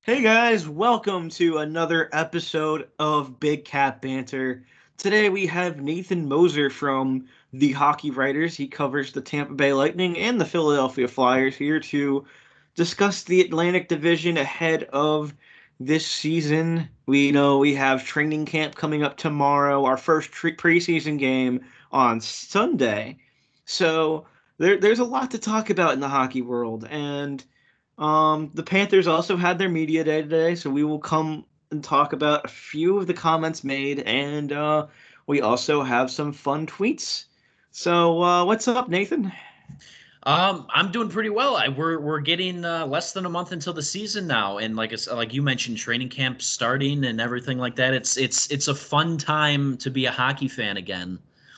Hey guys, welcome to another episode of Big Cat Banter. Today we have Nathan Moser from the Hockey Writers. He covers the Tampa Bay Lightning and the Philadelphia Flyers here to discuss the Atlantic Division ahead of this season. We know we have training camp coming up tomorrow, our first preseason game on Sunday. So there's a lot to talk about in the hockey world, and the Panthers also had their media day today, so we will come and talk about a few of the comments made, and we also have some fun tweets. So, what's up, Nathan? I'm doing pretty well. We're getting less than a month until the season now, and like you mentioned, training camp starting and everything like that. It's a fun time to be a hockey fan again.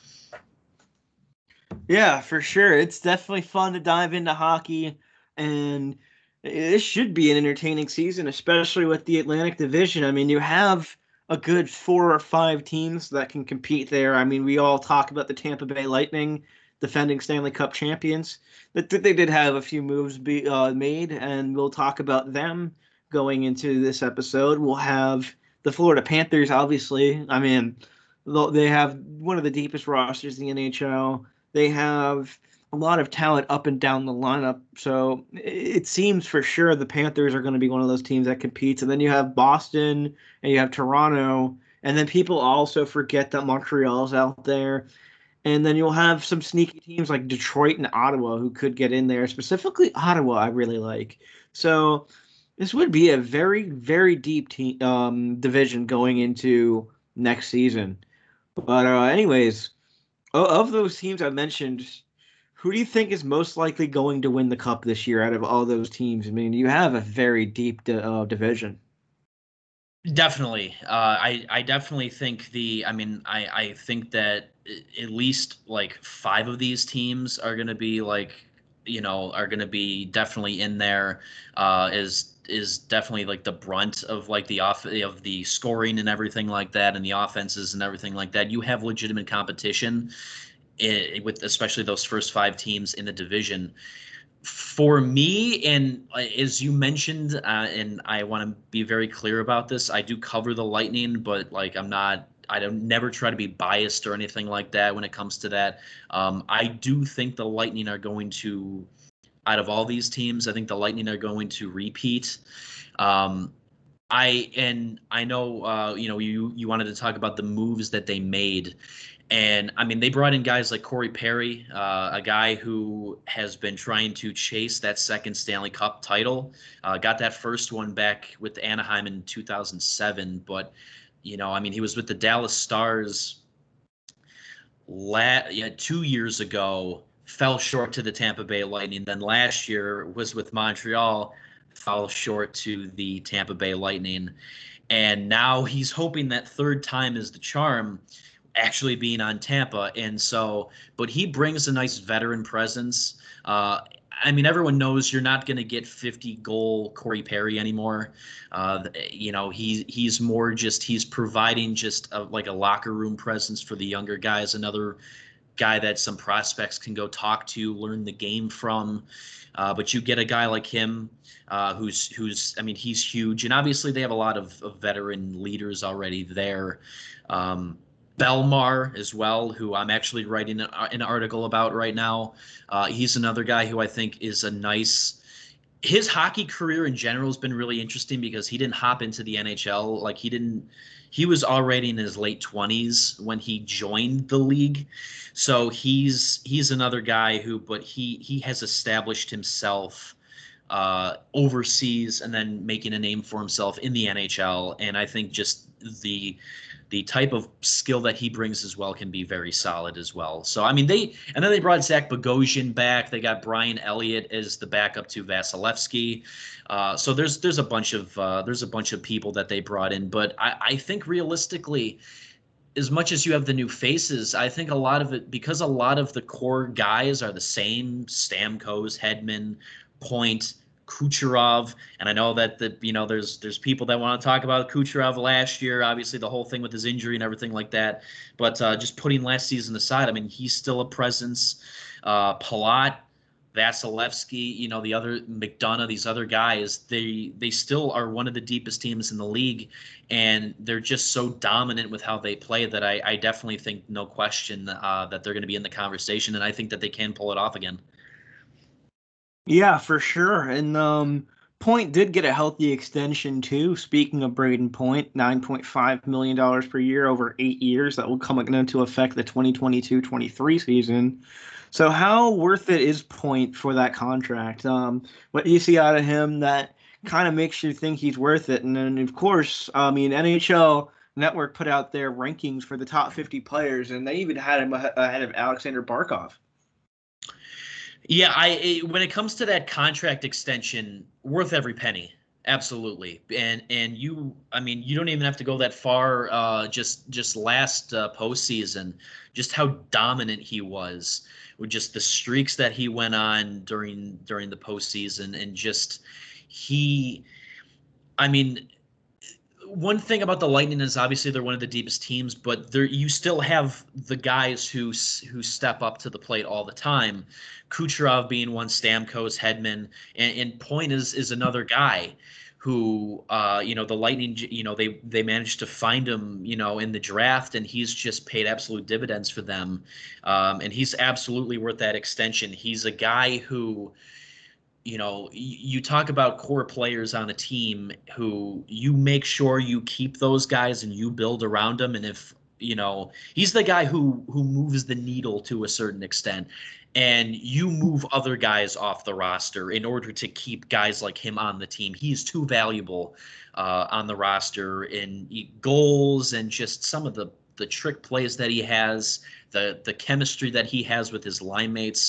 Yeah, for sure. It's definitely fun to dive into hockey, and this should be an entertaining season, especially with the Atlantic Division. I mean, you have a good four or five teams that can compete there. I mean, we all talk about the Tampa Bay Lightning, defending Stanley Cup champions. That they did have a few moves be made, and we'll talk about them going into this episode. We'll have the Florida Panthers, obviously. I mean, they have one of the deepest rosters in the NHL. They have a lot of talent up and down the lineup. So it seems for sure the Panthers are going to be one of those teams that competes. And then you have Boston and you have Toronto. And then people also forget that Montreal's out there. And then you'll have some sneaky teams like Detroit and Ottawa who could get in there. Specifically, Ottawa, I really like. So this would be a very, very deep division going into next season. But, anyways, of those teams I mentioned, who do you think is most likely going to win the cup this year out of all those teams? I mean, you have a very deep division. Definitely. I definitely think I think that at least like five of these teams are going to be are going to be definitely in there. Is definitely like the brunt of like the off of the scoring and everything like that, and the offenses and everything like that. You have legitimate competition with especially those first five teams in the division. For me, and as you mentioned, and I want to be very clear about this, I do cover the Lightning, but like I don't never try to be biased or anything like that when it comes to that. I do think the Lightning are going to, out of all these teams, I think the Lightning are going to repeat. Um, I know you wanted to talk about the moves that they made, and I mean they brought in guys like Corey Perry, a guy who has been trying to chase that second Stanley Cup title. Got that first one back with Anaheim in 2007, but I mean he was with the Dallas Stars 2 years ago, fell short to the Tampa Bay Lightning. Then last year was with Montreal, fell short to the Tampa Bay Lightning. And now he's hoping that third time is the charm, actually being on Tampa. And so, but he brings a nice veteran presence. I mean, everyone knows you're not going to get 50 goal Corey Perry anymore. He's more just he's providing just like a locker room presence for the younger guys. Another guy that some prospects can go talk to, learn the game from. But you get a guy like him, who's I mean he's huge, and obviously they have a lot of veteran leaders already there. Um, Belmar as well, who I'm actually writing an article about right now. He's another guy who I think is a nice. His hockey career in general has been really interesting because he didn't hop into the NHL. Like he didn't. He was already in his late 20s when he joined the league, so he's another guy who, but he has established himself overseas and then making a name for himself in the NHL. And I think just the type of skill that he brings as well can be very solid as well. So I mean they brought Zach Bogosian back. They got Brian Elliott as the backup to Vasilevsky. So there's a bunch of people that they brought in, but I think realistically, as much as you have the new faces, I think a lot of it, because a lot of the core guys are the same: Stamkos, Hedman, Point, Kucherov, and I know that there's people that want to talk about Kucherov last year, obviously the whole thing with his injury and everything like that. But just putting last season aside, I mean he's still a presence. Palat, Vasilevsky, the other McDonough, these other guys, they still are one of the deepest teams in the league, and they're just so dominant with how they play that I definitely think, no question, that they're going to be in the conversation, and I think that they can pull it off again. Yeah, for sure. And Point did get a healthy extension too. Speaking of Braden Point, $9.5 million per year over 8 years. That will come into effect the 2022-23 season. So how worth it is Point for that contract? What do you see out of him that kind of makes you think he's worth it? And then of course, I mean NHL Network put out their rankings for the top 50 players, and they even had him ahead of Alexander Barkov. Yeah, when it comes to that contract extension, worth every penny. Absolutely. And I mean, you don't even have to go that far. Just last postseason, just how dominant he was, with just the streaks that he went on during the postseason, and just he, I mean, one thing about the Lightning is obviously they're one of the deepest teams, but you still have the guys who step up to the plate all the time. Kucherov being one, Stamkos, Hedman, and Point is another guy who the Lightning, they managed to find him in the draft, and he's just paid absolute dividends for them, and he's absolutely worth that extension. He's a guy who, you talk about core players on a team who you make sure you keep those guys and you build around them. And if, he's the guy who moves the needle to a certain extent, and you move other guys off the roster in order to keep guys like him on the team. He's too valuable on the roster in goals and just some of the trick plays that he has, the chemistry that he has with his line mates.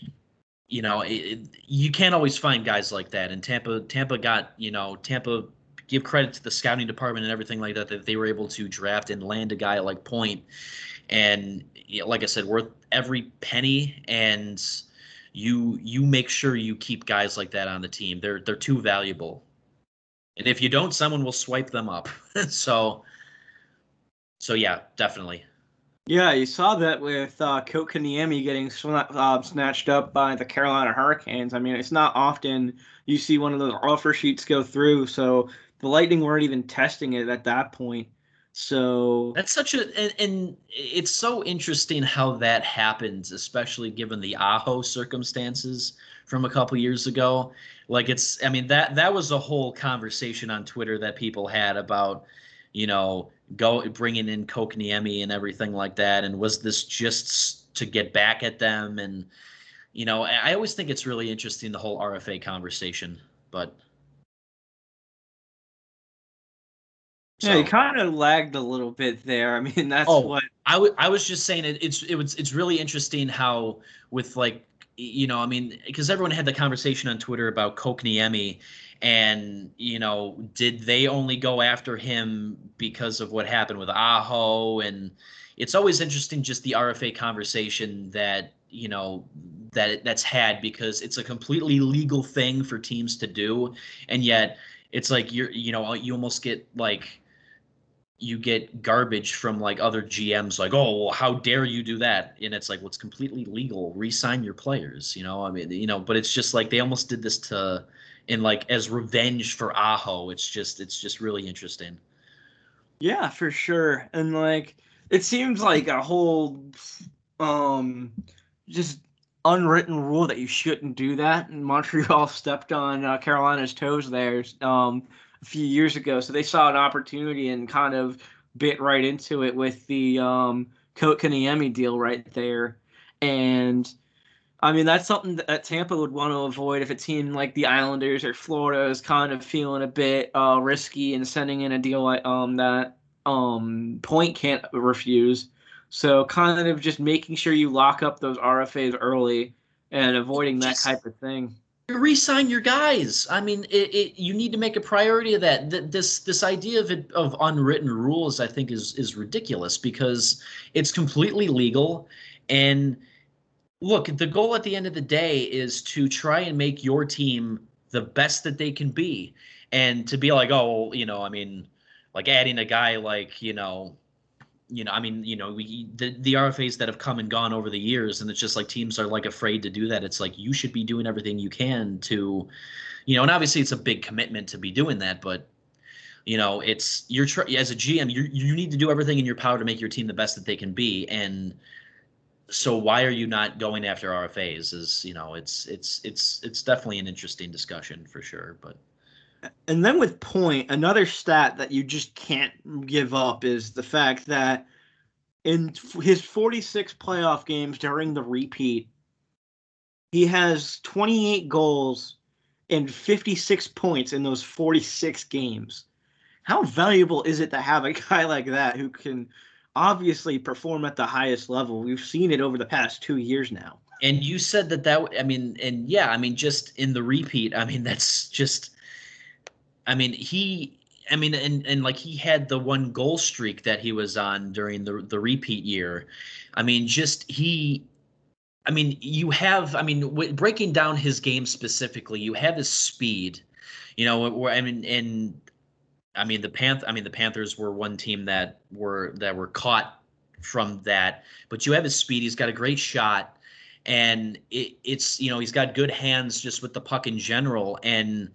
You can't always find guys like that. And Tampa got, Tampa, give credit to the scouting department and everything like that they were able to draft and land a guy like Point. And like I said, worth every penny. And you make sure you keep guys like that on the team. They're too valuable. And if you don't, someone will swipe them up. So yeah, definitely. Yeah, you saw that with Kotkaniemi getting snatched up by the Carolina Hurricanes. I mean, it's not often you see one of those offer sheets go through. So the Lightning weren't even testing it at that point. So that's such and it's so interesting how that happens, especially given the Aho circumstances from a couple years ago. Like I mean, that was a whole conversation on Twitter that people had about, go bringing in Kotkaniemi and everything like that. And was this just to get back at them? And, I always think it's really interesting, the whole RFA conversation, but. Yeah, you kind of lagged a little bit there. I mean, that's what I was just saying. It's really interesting how with like, I mean, because everyone had the conversation on Twitter about Kotkaniemi, and did they only go after him because of what happened with Aho? And it's always interesting, just the RFA conversation that that's had, because it's a completely legal thing for teams to do, and yet it's like you almost get like, you get garbage from like other GMs, like, oh, well, how dare you do that? And it's like, well, it's completely legal. Re-sign your players, I mean, but it's just like they almost did this in like as revenge for Aho. It's just really interesting. Yeah, for sure. And like it seems like a whole just unwritten rule that you shouldn't do that. And Montreal stepped on Carolina's toes there a few years ago. So they saw an opportunity and kind of bit right into it with the Kotkaniemi deal right there. And I mean, that's something that Tampa would want to avoid if a team like the Islanders or Florida is kind of feeling a bit risky and sending in a deal like that Point can't refuse. So kind of just making sure you lock up those RFAs early and avoiding that type of thing. Re-sign your guys. I mean, you need to make a priority of that. This idea of unwritten rules, I think, is ridiculous, because it's completely legal. And look, the goal at the end of the day is to try and make your team the best that they can be, and to be like, oh, I mean, like adding a guy like, I mean, the RFAs that have come and gone over the years, and it's just like teams are like afraid to do that. It's like you should be doing everything you can to, and obviously it's a big commitment to be doing that, but it's as a GM, you need to do everything in your power to make your team the best that they can be, and so why are you not going after RFAs? It's definitely an interesting discussion for sure, but. And then with Point, another stat that you just can't give up is the fact that in his 46 playoff games during the repeat, he has 28 goals and 56 points in those 46 games. How valuable is it to have a guy like that who can obviously perform at the highest level? We've seen it over the past 2 years now. And you said I mean, and yeah, I mean, just in the repeat, I mean, that's just, I mean, and like he had the one goal streak that he was on during the repeat year. I mean, breaking down his game specifically, you have his speed, where, the Panthers were one team that were caught from that, but you have his speed. He's got a great shot, and he's got good hands just with the puck in general, and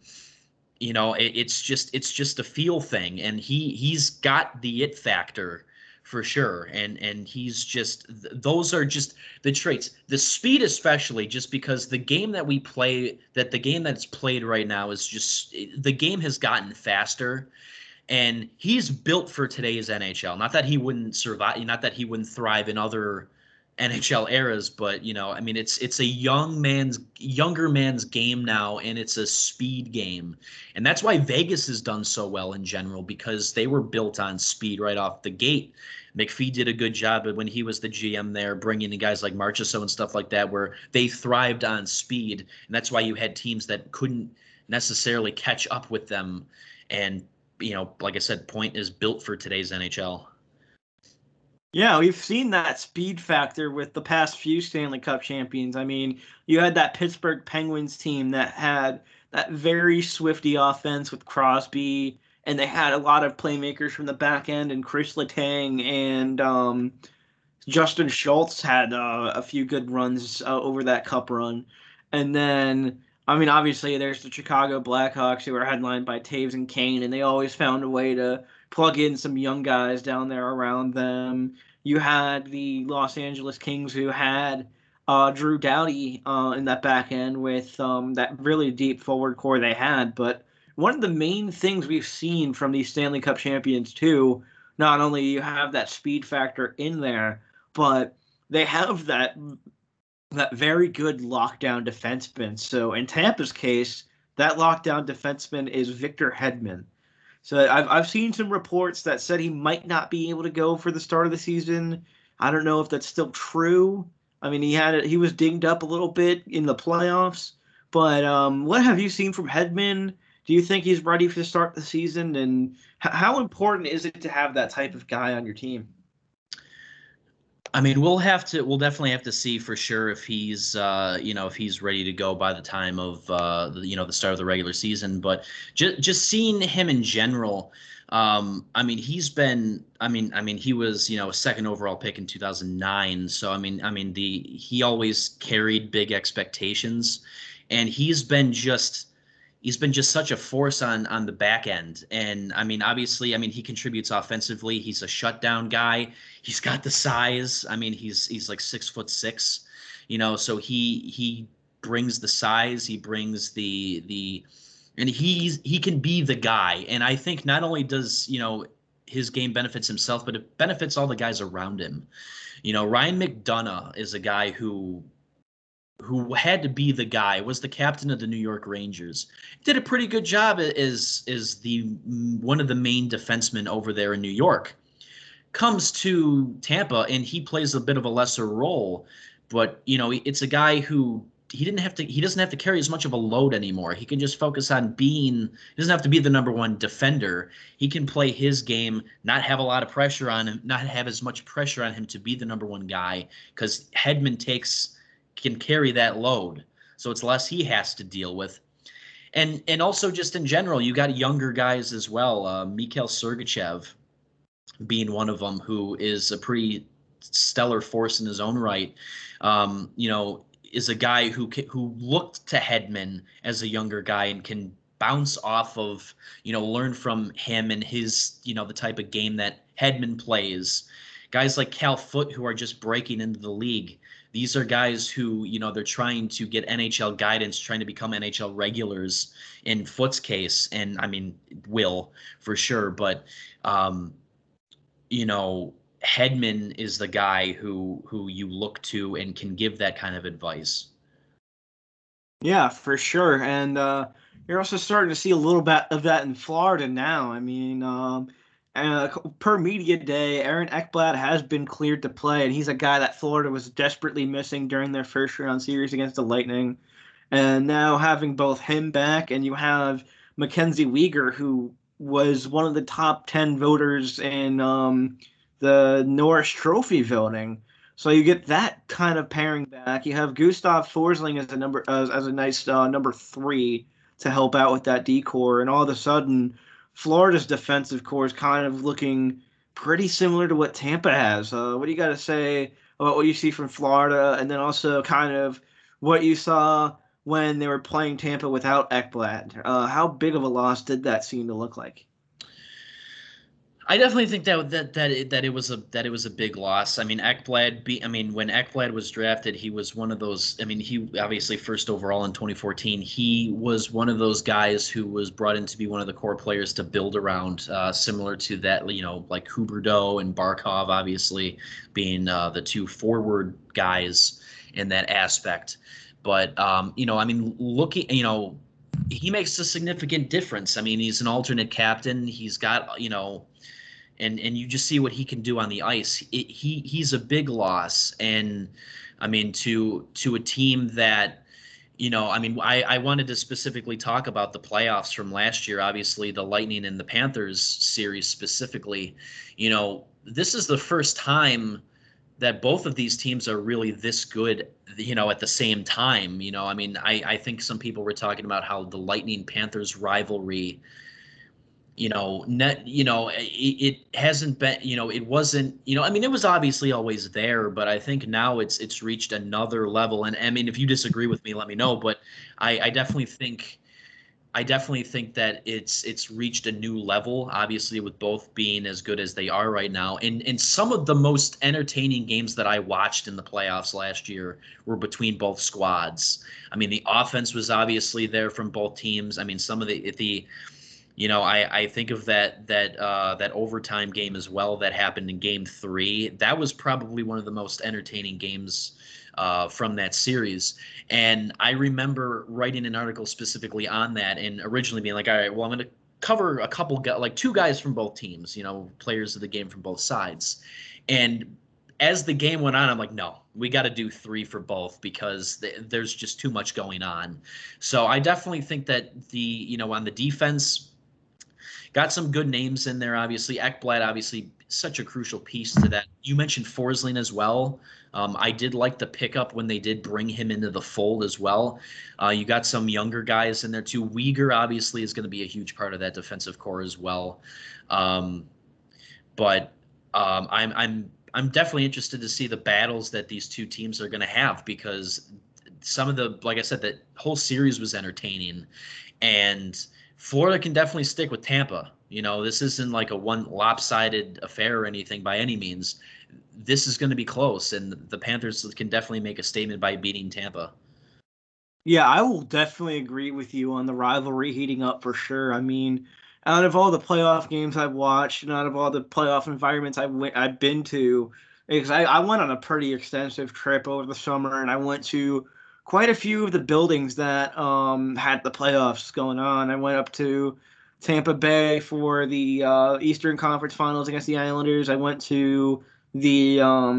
it's just a feel thing, and he's got the it factor for sure, and he's just, those are just the traits, the speed especially, just because the game that's played right now is just, the game has gotten faster, and he's built for today's NHL. Not that he wouldn't survive, not that he wouldn't thrive in other NHL eras, but it's a younger man's game now, and it's a speed game, and that's why Vegas has done so well in general, because they were built on speed right off the gate. McPhee did a good job when he was the GM there, bringing in guys like Marchessault and stuff like that, where they thrived on speed, and that's why you had teams that couldn't necessarily catch up with them. And like I said, Point is built for today's NHL. Yeah, we've seen that speed factor with the past few Stanley Cup champions. I mean, you had that Pittsburgh Penguins team that had that very swifty offense with Crosby, and they had a lot of playmakers from the back end, and Chris Letang and Justin Schultz had a few good runs over that Cup run. And then, obviously, there's the Chicago Blackhawks, who are headlined by Taves and Kane, and they always found a way to plug in some young guys down there around them. You had the Los Angeles Kings, who had Drew Doughty in that back end with that really deep forward core they had. But one of the main things we've seen from these Stanley Cup champions, too, not only you have that speed factor in there, but they have that very good lockdown defenseman. So in Tampa's case, that lockdown defenseman is Victor Hedman. So I've seen some reports that said he might not be able to go for the start of the season. I don't know if that's still true. I mean, he was dinged up a little bit in the playoffs. But what have you seen from Hedman? Do you think he's ready to start the season? And how important is it to have that type of guy on your team? I mean, we'll definitely have to see for sure if he's, if he's ready to go by the time of, the start of the regular season. But just seeing him in general, he was, a second overall pick in 2009. So, he always carried big expectations, and he's been just such a force on the back end. And obviously, he contributes offensively. He's a shutdown guy. He's got the size. He's like 6'6", so he brings the size, he brings and he can be the guy. And I think not only does, his game benefits himself, but it benefits all the guys around him. Ryan McDonagh is a guy who had to be the guy, was the captain of the New York Rangers. Did a pretty good job as one of the main defensemen over there in New York. Comes to Tampa, and he plays a bit of a lesser role, but it's a guy who he doesn't have to carry as much of a load anymore. He can just focus on he doesn't have to be the number one defender. He can play his game, not have a lot of pressure on him, not have as much pressure on him to be the number one guy, because Hedman can carry that load, so it's less he has to deal with. And also just in general, you got younger guys as well. Mikhail Sergachev, being one of them, who is a pretty stellar force in his own right. You know, is a guy who looked to Hedman as a younger guy and can bounce off of, you know, learn from him and his, you know, the type of game that Hedman plays. Guys like Cal Foote, who are just breaking into the league. These are guys who, you know, they're trying to get NHL guidance, trying to become NHL regulars in Foote's case. And I mean, will for sure. But, you know, Hedman is the guy who you look to and can give that kind of advice. Yeah, for sure. And you're also starting to see a little bit of that in Florida now. I mean, per media day, Aaron Ekblad has been cleared to play, and he's a guy that Florida was desperately missing during their first round series against the Lightning. And now having both him back, and you have Mackenzie Weegar, who was one of the top 10 voters in the Norris Trophy voting. So you get that kind of pairing back. You have Gustav Forsling as a as a nice number 3 to help out with that decor, and all of a sudden, Florida's defensive core is kind of looking pretty similar to what Tampa has. What do you got to say about what you see from Florida, and then also kind of what you saw when they were playing Tampa without Ekblad? How big of a loss did that seem to look like? I definitely think that it was a big loss. I mean, I mean, when Ekblad was drafted, he was one of those. I mean, he obviously first overall in 2014. He was one of those guys who was brought in to be one of the core players to build around, similar to that. You know, like Huberdeau and Barkov, obviously being the two forward guys in that aspect. But you know, I mean, looking, you know, he makes a significant difference. I mean, he's an alternate captain. He's got, you know, and you just see what he can do on the ice. He's a big loss, and I mean, to a team that, you know, I mean, I wanted to specifically talk about the playoffs from last year. Obviously, the Lightning and the Panthers series specifically. You know, this is the first time that both of these teams are really this good, you know, at the same time. You know, I mean, I think some people were talking about how the Lightning Panthers rivalry, you know, it hasn't been, you know, it wasn't, you know, I mean, it was obviously always there, but I think now it's reached another level. And I mean, if you disagree with me, let me know. But I definitely think that it's reached a new level, obviously, with both being as good as they are right now. And some of the most entertaining games that I watched in the playoffs last year were between both squads. I mean, the offense was obviously there from both teams. I mean, some of the you know, I think of that overtime game as well that happened in Game 3. That was probably one of the most entertaining games from that series. And I remember writing an article specifically on that, and originally being like, all right, well, I'm going to cover a couple like two guys from both teams, you know, players of the game from both sides. And as the game went on, I'm like, no, we got to do 3 for both because there's just too much going on. So I definitely think that you know, on the defense, got some good names in there, obviously. Ekblad, obviously, such a crucial piece to that. You mentioned Forsling as well. I did like the pickup when they did bring him into the fold as well. You got some younger guys in there too. Weegar obviously is going to be a huge part of that defensive core as well. Um, but I'm definitely interested to see the battles that these two teams are going to have because some of the, like I said, that whole series was entertaining, and Florida can definitely stick with Tampa. You know, this isn't like a one lopsided affair or anything by any means. This is going to be close, and the Panthers can definitely make a statement by beating Tampa. Yeah, I will definitely agree with you on the rivalry heating up for sure. I mean, out of all the playoff games I've watched and out of all the playoff environments I've been to, because I went on a pretty extensive trip over the summer and I went to quite a few of the buildings that had the playoffs going on. I went up to Tampa Bay for the Eastern Conference Finals against the Islanders. I went to the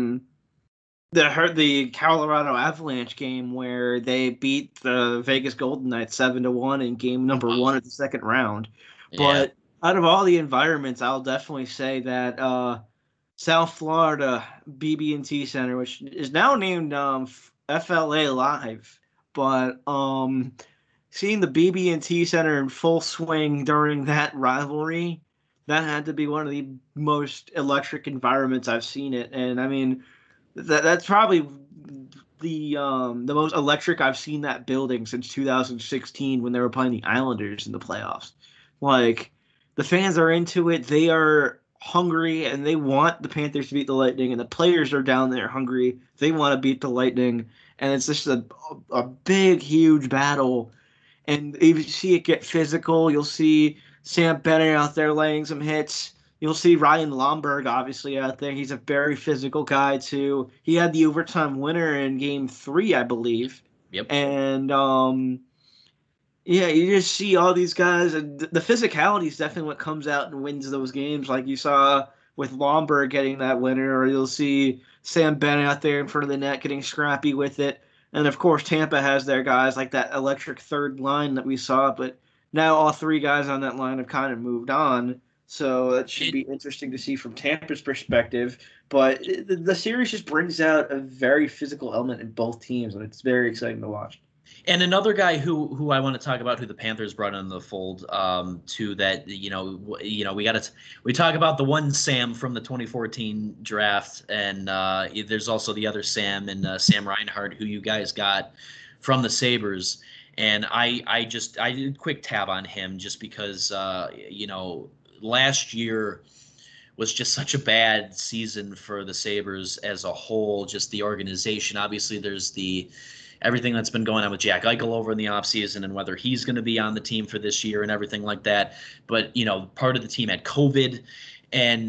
the Colorado Avalanche game where they beat the Vegas Golden Knights 7-1 in game number Wow. 1 of the second round. Yeah. But out of all the environments, I'll definitely say that South Florida BB&T Center, which is now named FLA Live, but seeing the BB&T Center in full swing during that rivalry that had to be one of the most electric environments I've seen it. And I mean, that's probably the most electric I've seen that building since 2016 when they were playing the Islanders in the playoffs. Like the fans are into it, they are hungry, and they want the Panthers to beat the Lightning, and the players are down there hungry. They want to beat the Lightning, and it's just a big, huge battle. And if you see it get physical, you'll see Sam Bennett out there laying some hits. You'll see Ryan Lomberg obviously out there. He's a very physical guy too. He had the overtime winner in Game 3, I believe. Yep. And yeah, you just see all these guys, and the physicality is definitely what comes out and wins those games, like you saw with Lomberg getting that winner, or you'll see Sam Bennett out there in front of the net getting scrappy with it. And of course, Tampa has their guys like that electric third line that we saw, but now all three guys on that line have kind of moved on. So that should be interesting to see from Tampa's perspective. But the series just brings out a very physical element in both teams, and it's very exciting to watch. And another guy who I want to talk about, who the Panthers brought in the fold, to that, we talk about the one Sam from the 2014 draft, and there's also the other Sam and Sam Reinhart, who you guys got from the Sabres. And I did a quick tab on him just because last year was just such a bad season for the Sabres as a whole, just the organization. Obviously, there's everything that's been going on with Jack Eichel over in the offseason and whether he's going to be on the team for this year and everything like that. But, part of the team had COVID. And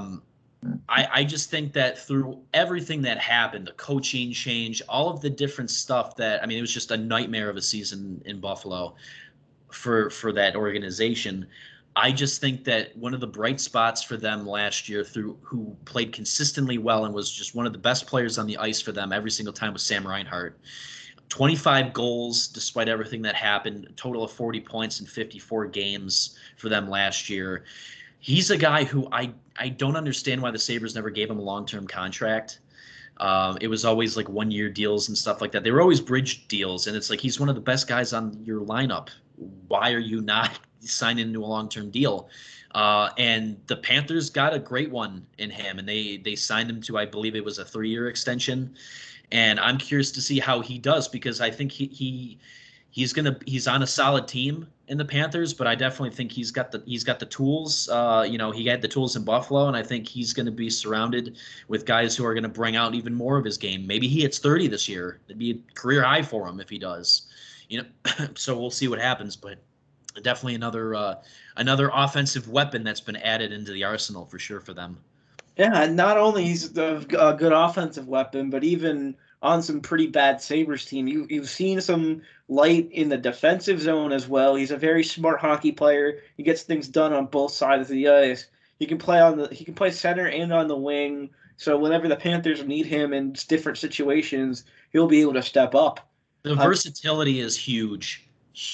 I just think that through everything that happened, the coaching change, all of the different stuff it was just a nightmare of a season in Buffalo for that organization. I just think that one of the bright spots for them last year, who played consistently well and was just one of the best players on the ice for them every single time, was Sam Reinhart. 25 goals despite everything that happened, a total of 40 points in 54 games for them last year. He's a guy who I don't understand why the Sabres never gave him a long-term contract. It was always like one-year deals and stuff like that. They were always bridge deals, and it's like he's one of the best guys on your lineup. Why are you not signing into a long-term deal? And the Panthers got a great one in him, and they signed him to, I believe it was a 3-year extension. And I'm curious to see how he does, because I think he's on a solid team in the Panthers, but I definitely think he's got the tools. He had the tools in Buffalo, and I think he's going to be surrounded with guys who are going to bring out even more of his game. Maybe he hits 30 this year. It'd be a career high for him if he does. So we'll see what happens, but definitely another offensive weapon that's been added into the arsenal for sure for them. Yeah, not only he's a good offensive weapon, but even on some pretty bad Sabres team, you've seen some light in the defensive zone as well. He's a very smart hockey player. He gets things done on both sides of the ice. He can play center and on the wing. So whenever the Panthers need him in different situations, he'll be able to step up. The versatility is huge,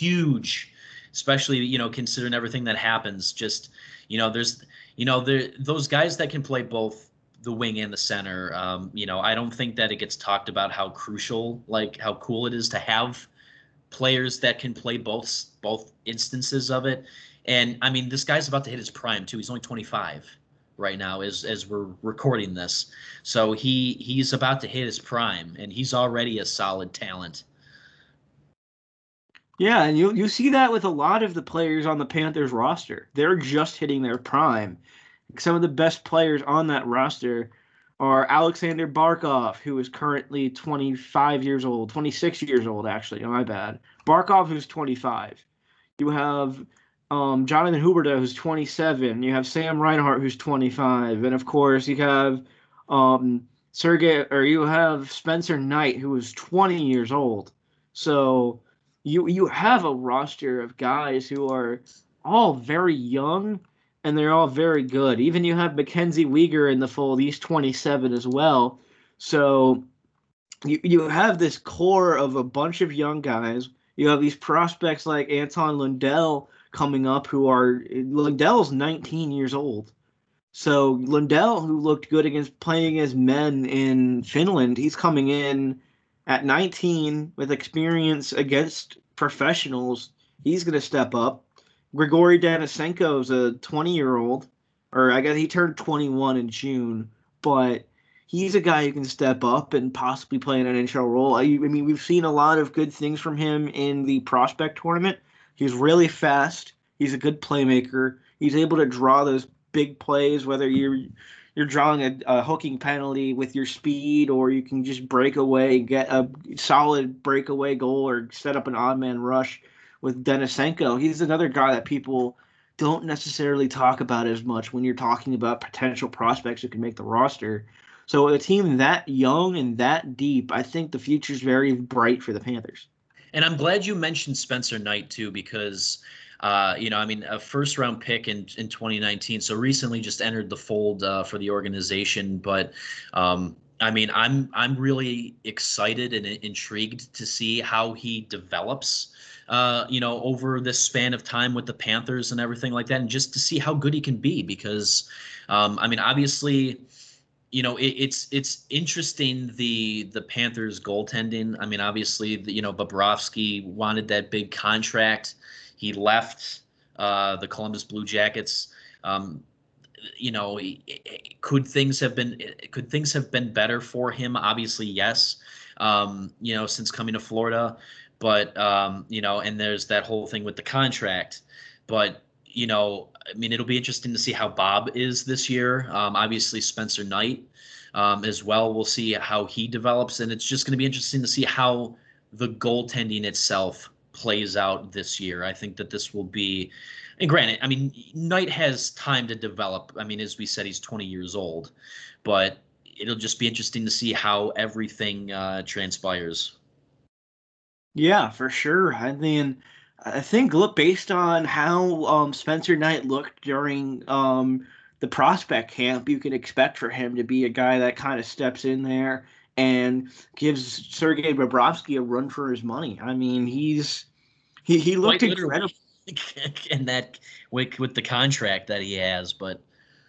especially considering everything that happens. Just there's those guys that can play both the wing and the center. I don't think that it gets talked about how crucial, like how cool it is to have players that can play both instances of it. And I mean, this guy's about to hit his prime too. He's only 25 right now as we're recording this. So he's about to hit his prime, and he's already a solid talent. Yeah, and you see that with a lot of the players on the Panthers roster. They're just hitting their prime. Some of the best players on that roster are Alexander Barkov, who is currently 26 years old, actually. Oh, my bad. Barkov, who's 25. You have Jonathan Huberdeau, who's 27. You have Sam Reinhart, who's 25. And, of course, you have you have Spencer Knight, who is 20 years old. So you have a roster of guys who are all very young, and they're all very good. Even you have Mackenzie Weegar in the fold. He's 27 as well. So you have this core of a bunch of young guys. You have these prospects like Anton Lundell coming up, Lundell's 19 years old. So Lundell, who looked good playing as men in Finland, he's coming in at 19 with experience against professionals. He's going to step up. Grigory Denisenko is a 20-year-old, or I guess he turned 21 in June, but he's a guy who can step up and possibly play an NHL role. I mean, we've seen a lot of good things from him in the prospect tournament. He's really fast. He's a good playmaker. He's able to draw those big plays, whether you're drawing a hooking penalty with your speed, or you can just break away, get a solid breakaway goal, or set up an odd man rush with Denisenko. He's another guy that people don't necessarily talk about as much when you're talking about potential prospects who can make the roster. So a team that young and that deep, I think the future is very bright for the Panthers. And I'm glad you mentioned Spencer Knight too, because I mean, a first round pick in 2019, so recently just entered the fold for the organization. But I mean, I'm really excited and intrigued to see how he develops. Over this span of time with the Panthers and everything like that, and just to see how good he can be, because I mean, obviously, it's interesting, the Panthers goaltending. I mean, obviously, Bobrovsky wanted that big contract. He left the Columbus Blue Jackets. Um, could things have been better for him? Obviously, yes. Since coming to Florida, but and there's that whole thing with the contract. But I mean, it'll be interesting to see how Bob is this year. Obviously, Spencer Knight as well. We'll see how he develops, and it's just going to be interesting to see how the goaltending itself plays out this year. I think that this will be, and granted, I mean, Knight has time to develop. I mean, as we said, he's 20 years old, but it'll just be interesting to see how everything transpires. Yeah, for sure. I think look based on how Spencer Knight looked during the prospect camp, you can expect for him to be a guy that kind of steps in there and gives Sergei Bobrovsky a run for his money. I mean, he looked Quite literally, incredible. and that with the contract that he has, but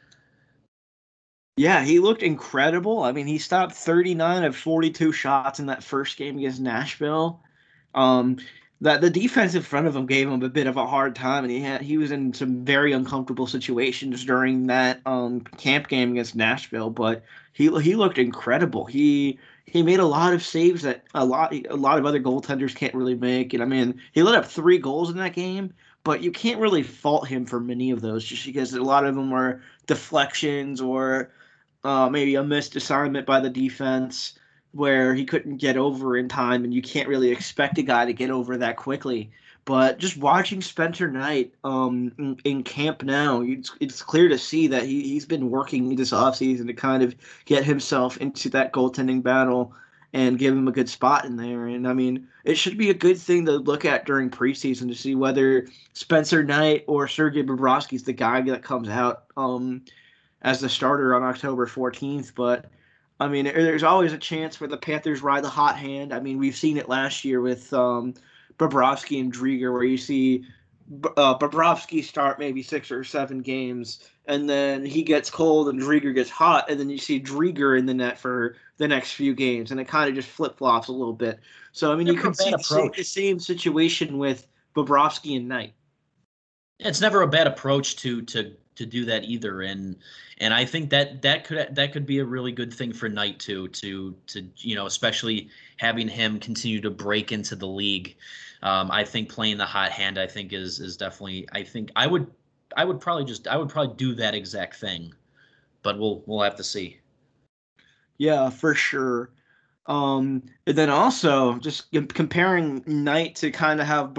Yeah, he looked incredible. I mean, he stopped 39 of 42 shots in that first game against Nashville. Um, that the defense in front of him gave him a bit of a hard time, and he was in some very uncomfortable situations during that camp game against Nashville. But he looked incredible. He made a lot of saves that a lot of other goaltenders can't really make. And I mean, he let up 3 goals in that game, but you can't really fault him for many of those, just because a lot of them were deflections or maybe a missed assignment by the defense where he couldn't get over in time, and you can't really expect a guy to get over that quickly. But just watching Spencer Knight in camp now, it's clear to see that he's been working this offseason to kind of get himself into that goaltending battle and give him a good spot in there. And I mean, it should be a good thing to look at during preseason to see whether Spencer Knight or Sergei Bobrovsky is the guy that comes out as the starter on October 14th. But I mean, there's always a chance for the Panthers ride the hot hand. I mean, we've seen it last year with Bobrovsky and Drieger, where you see Bobrovsky start maybe 6 or 7 games, and then he gets cold and Drieger gets hot, and then you see Drieger in the net for the next few games, and it kind of just flip flops a little bit. So I mean, you never a could bad see the approach. same situation with Bobrovsky and Knight. It's never a bad approach to do that either, and I think that could be a really good thing for Knight too, to especially having him continue to break into the league. I think playing the hot hand, I think is definitely. I think I would probably do that exact thing, but we'll have to see. Yeah, for sure. And then also just comparing Knight to kind of have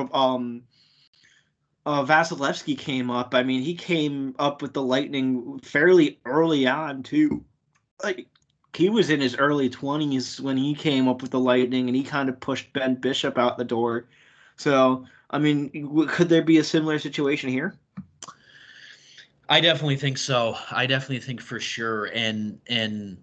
Vasilevsky came up. I mean, he came up with the Lightning fairly early on too. Like he was in his early 20s when he came up with the Lightning, and he kind of pushed Ben Bishop out the door. So, I mean, could there be a similar situation here? I definitely think so. I definitely think for sure, and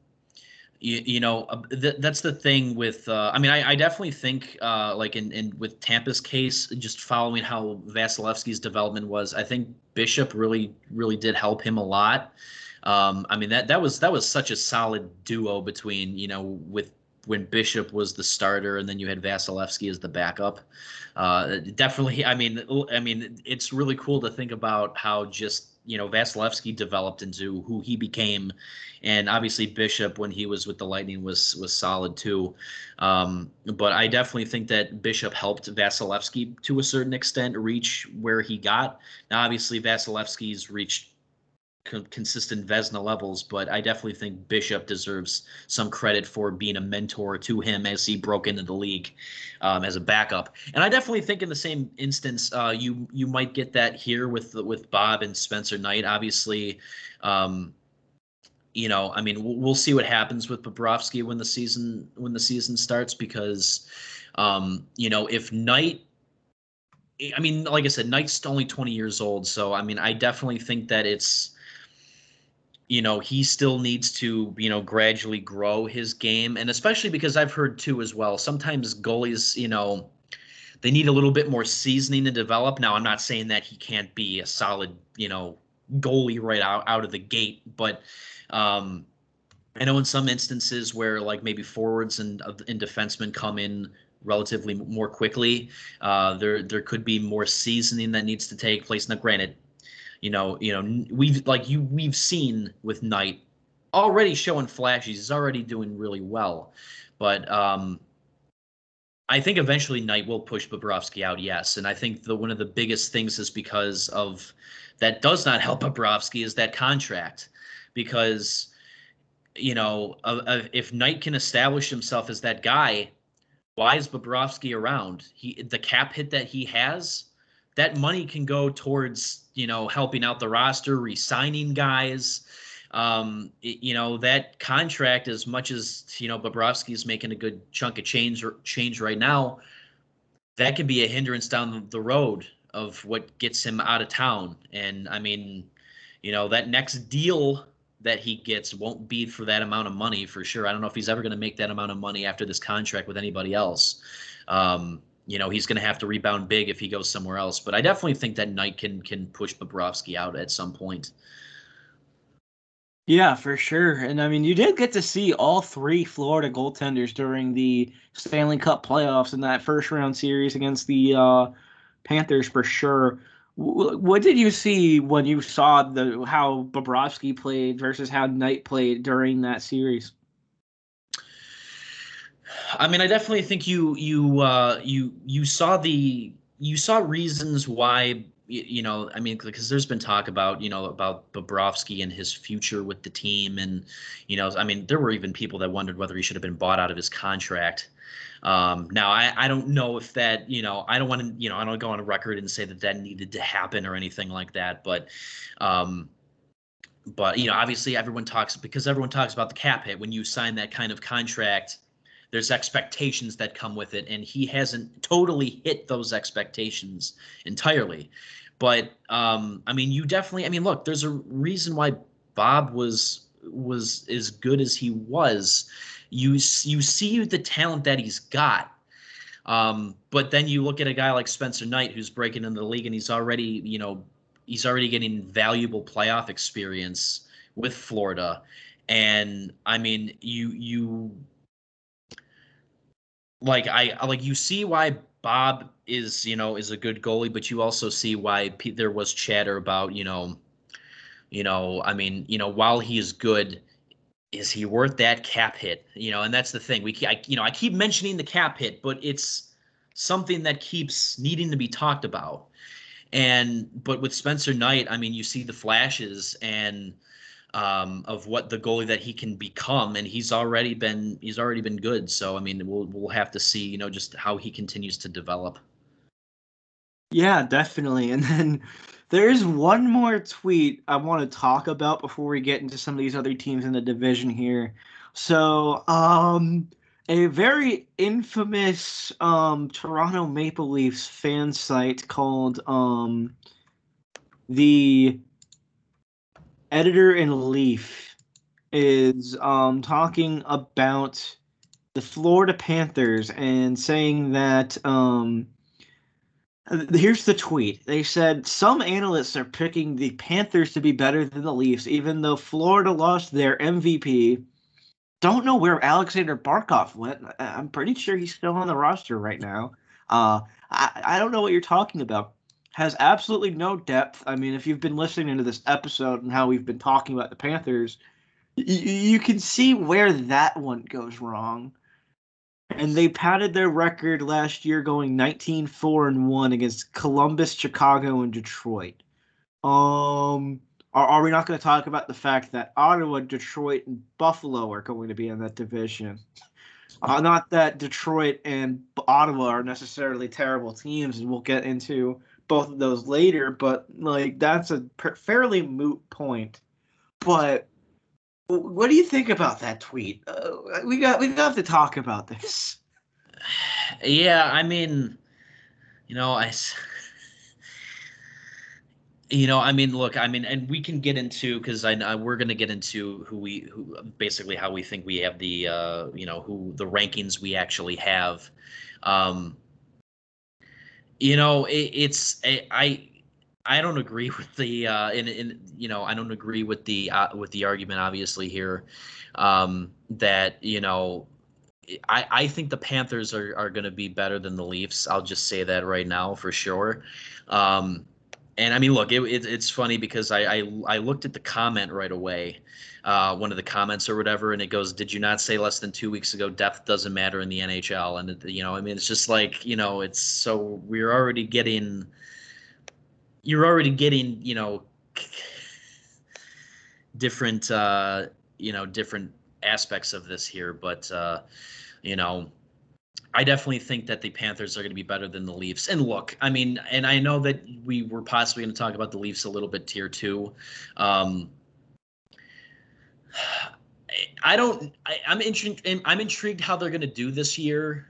that's the thing with I mean, I definitely think like in with Tampa's case, just following how Vasilevsky's development was, I think Bishop really did help him a lot. I mean, that was such a solid duo between, with when Bishop was the starter, and then you had Vasilevsky as the backup. Definitely, I mean, it's really cool to think about how just Vasilevsky developed into who he became, and obviously Bishop when he was with the Lightning was solid too. But I definitely think that Bishop helped Vasilevsky to a certain extent reach where he got. Now, obviously, Vasilevsky's reached consistent Vezina levels, but I definitely think Bishop deserves some credit for being a mentor to him as he broke into the league as a backup. And I definitely think in the same instance, you might get that here with Bob and Spencer Knight. Obviously, I mean, we'll see what happens with Bobrovsky when the season starts because, if Knight. I mean, like I said, Knight's only 20 years old, so I mean, I definitely think that it's he still needs to, gradually grow his game. And especially because I've heard too as well, sometimes goalies, they need a little bit more seasoning to develop. Now, I'm not saying that he can't be a solid, goalie right out of the gate, but I know in some instances where like maybe forwards and defensemen come in relatively more quickly, there could be more seasoning that needs to take place. Now, granted, we've seen with Knight already showing flashes. He's already doing really well, but I think eventually Knight will push Bobrovsky out. Yes, and I think one of the biggest things is because of that does not help Bobrovsky is that contract, because if Knight can establish himself as that guy, why is Bobrovsky around? The cap hit that he has, that money can go towards helping out the roster, re-signing guys. That contract, as much as Bobrovsky's making a good chunk of change right now, that could be a hindrance down the road of what gets him out of town. And I mean, that next deal that he gets won't be for that amount of money for sure. I don't know if he's ever going to make that amount of money after this contract with anybody else. He's going to have to rebound big if he goes somewhere else. But I definitely think that Knight can push Bobrovsky out at some point. Yeah, for sure. And I mean, you did get to see all three Florida goaltenders during the Stanley Cup playoffs in that first round series against the Panthers for sure. What did you see when you saw how Bobrovsky played versus how Knight played during that series? I mean, I definitely think you saw reasons why I mean, because there's been talk about about Bobrovsky and his future with the team, and I mean, there were even people that wondered whether he should have been bought out of his contract. Now I don't know if that I don't want to I don't go on a record and say that needed to happen or anything like that, but obviously everyone talks about the cap hit when you sign that kind of contract. There's expectations that come with it, and he hasn't totally hit those expectations entirely. But I mean, look, there's a reason why Bob was as good as he was. You see the talent that he's got. But then you look at a guy like Spencer Knight who's breaking into the league, and he's already getting valuable playoff experience with Florida. And I mean, you you see why Bob is a good goalie, but you also see why there was chatter about I mean while he is good, is he worth that cap hit? And that's the thing. I keep mentioning the cap hit, but it's something that keeps needing to be talked about. But with Spencer Knight, I mean, you see the flashes and of what the goalie that he can become, and he's already been good. So I mean, we'll have to see, just how he continues to develop. Yeah, definitely. And then there's one more tweet I want to talk about before we get into some of these other teams in the division here. So, a very infamous Toronto Maple Leafs fan site called the Editor in Leaf is talking about the Florida Panthers and saying that here's the tweet. They said some analysts are picking the Panthers to be better than the Leafs, even though Florida lost their MVP. don't know where Alexander Barkov went. I'm pretty sure he's still on the roster right now. I don't know what you're talking about. Has absolutely no depth. I mean, if you've been listening to this episode and how we've been talking about the Panthers, you can see where that one goes wrong. And they padded their record last year going 19-4-1 against Columbus, Chicago, and Detroit. Are we not going to talk about the fact that Ottawa, Detroit, and Buffalo are going to be in that division? Not that Detroit and Ottawa are necessarily terrible teams, and we'll get into both of those later. But like that's a fairly moot point. But what do you think about that tweet? We have to talk about this. Yeah, I mean, you know, I mean, look, I mean, and we can get into because we're going to get into who basically how we think we have the who the rankings we actually have. Um, I don't agree with the I don't agree with the argument obviously here that I think the Panthers are going to be better than the Leafs. I'll just say that right now for sure. Um, and I mean, look, it's funny because I looked at the comment right away, one of the comments or whatever, and it goes, "Did you not say less than 2 weeks ago depth doesn't matter in the NHL?" And I mean, it's just like it's so you're already getting different different aspects of this here, but you know I definitely think that the Panthers are going to be better than the Leafs. And look, I mean, and I know that we were possibly going to talk about the Leafs a little bit tier two. I don't. I'm intrigued. I'm intrigued how they're going to do this year.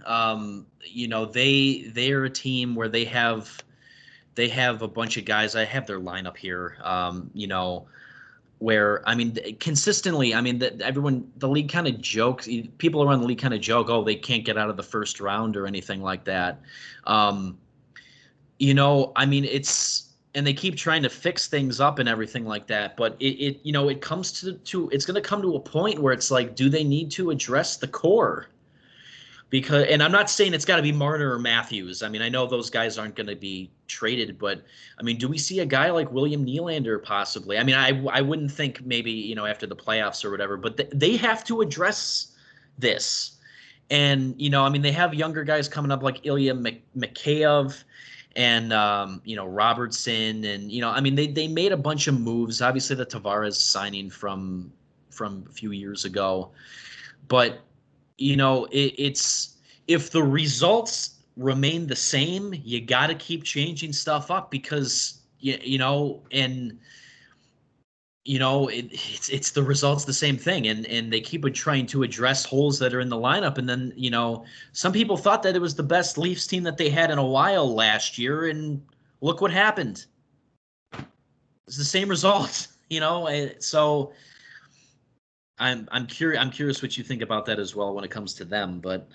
They are a team where they have a bunch of guys. I have their lineup here. Where I mean, consistently, I mean, the league kind of jokes. People around the league kind of joke, "Oh, they can't get out of the first round or anything like that." Um, I mean, and they keep trying to fix things up and everything like that. But it comes to it's going to come to a point where it's like, do they need to address the core? Because, and I'm not saying it's got to be Marner or Matthews. I mean, I know those guys aren't going to be traded, but I mean, do we see a guy like William Nylander possibly? I mean, I wouldn't think maybe after the playoffs or whatever, but they have to address this. And I mean, they have younger guys coming up like Ilya Mikheyev and Robertson, and I mean, they made a bunch of moves. Obviously, the Tavares signing from a few years ago, but it's if the results remain the same, you got to keep changing stuff up because and it's the results the same thing, and they keep trying to address holes that are in the lineup, and then some people thought that it was the best Leafs team that they had in a while last year, and look what happened. It's the same result, so I'm curious what you think about that as well when it comes to them. But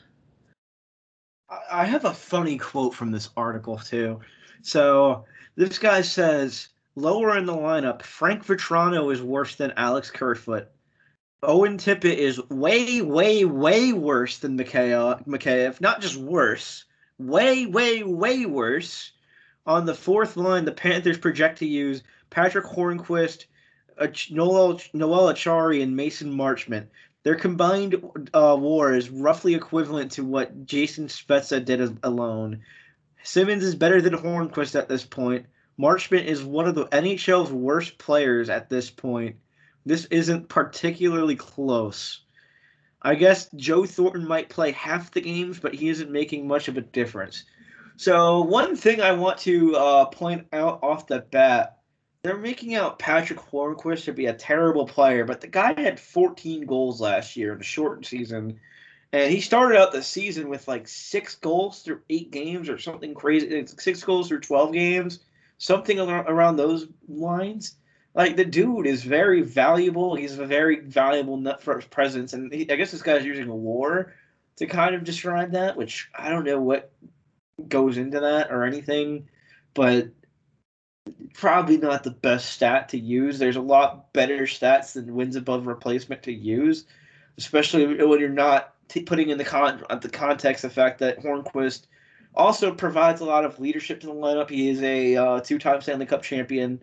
I have a funny quote from this article too. So this guy says, lower in the lineup, Frank Vetrano is worse than Alex Kerfoot. Owen Tippett is way, way, way worse than Mikheyev. Not just worse, way, way, way worse. On the fourth line, the Panthers project to use Patrick Hornquist, Noel Acciari, and Mason Marchment. Their combined WAR is roughly equivalent to what Jason Spezza did alone. Simmons is better than Hornquist at this point. Marchment is one of the NHL's worst players at this point. This isn't particularly close. I guess Joe Thornton might play half the games, but he isn't making much of a difference. So one thing I want to point out off the bat, they're making out Patrick Hornquist to be a terrible player, but the guy had 14 goals last year in a shortened season, and he started out the season with like 6 goals through 8 games or something crazy, 6 goals through 12 games, something around those lines. Like the dude is very valuable. He's a very valuable nut for his presence, and I guess this guy's using a WAR to kind of describe that, which I don't know what goes into that or anything, but probably not the best stat to use. There's a lot better stats than wins above replacement to use. especially when you're not putting in the context the fact that Hornquist also provides a lot of leadership to the lineup. He is a two-time Stanley Cup champion.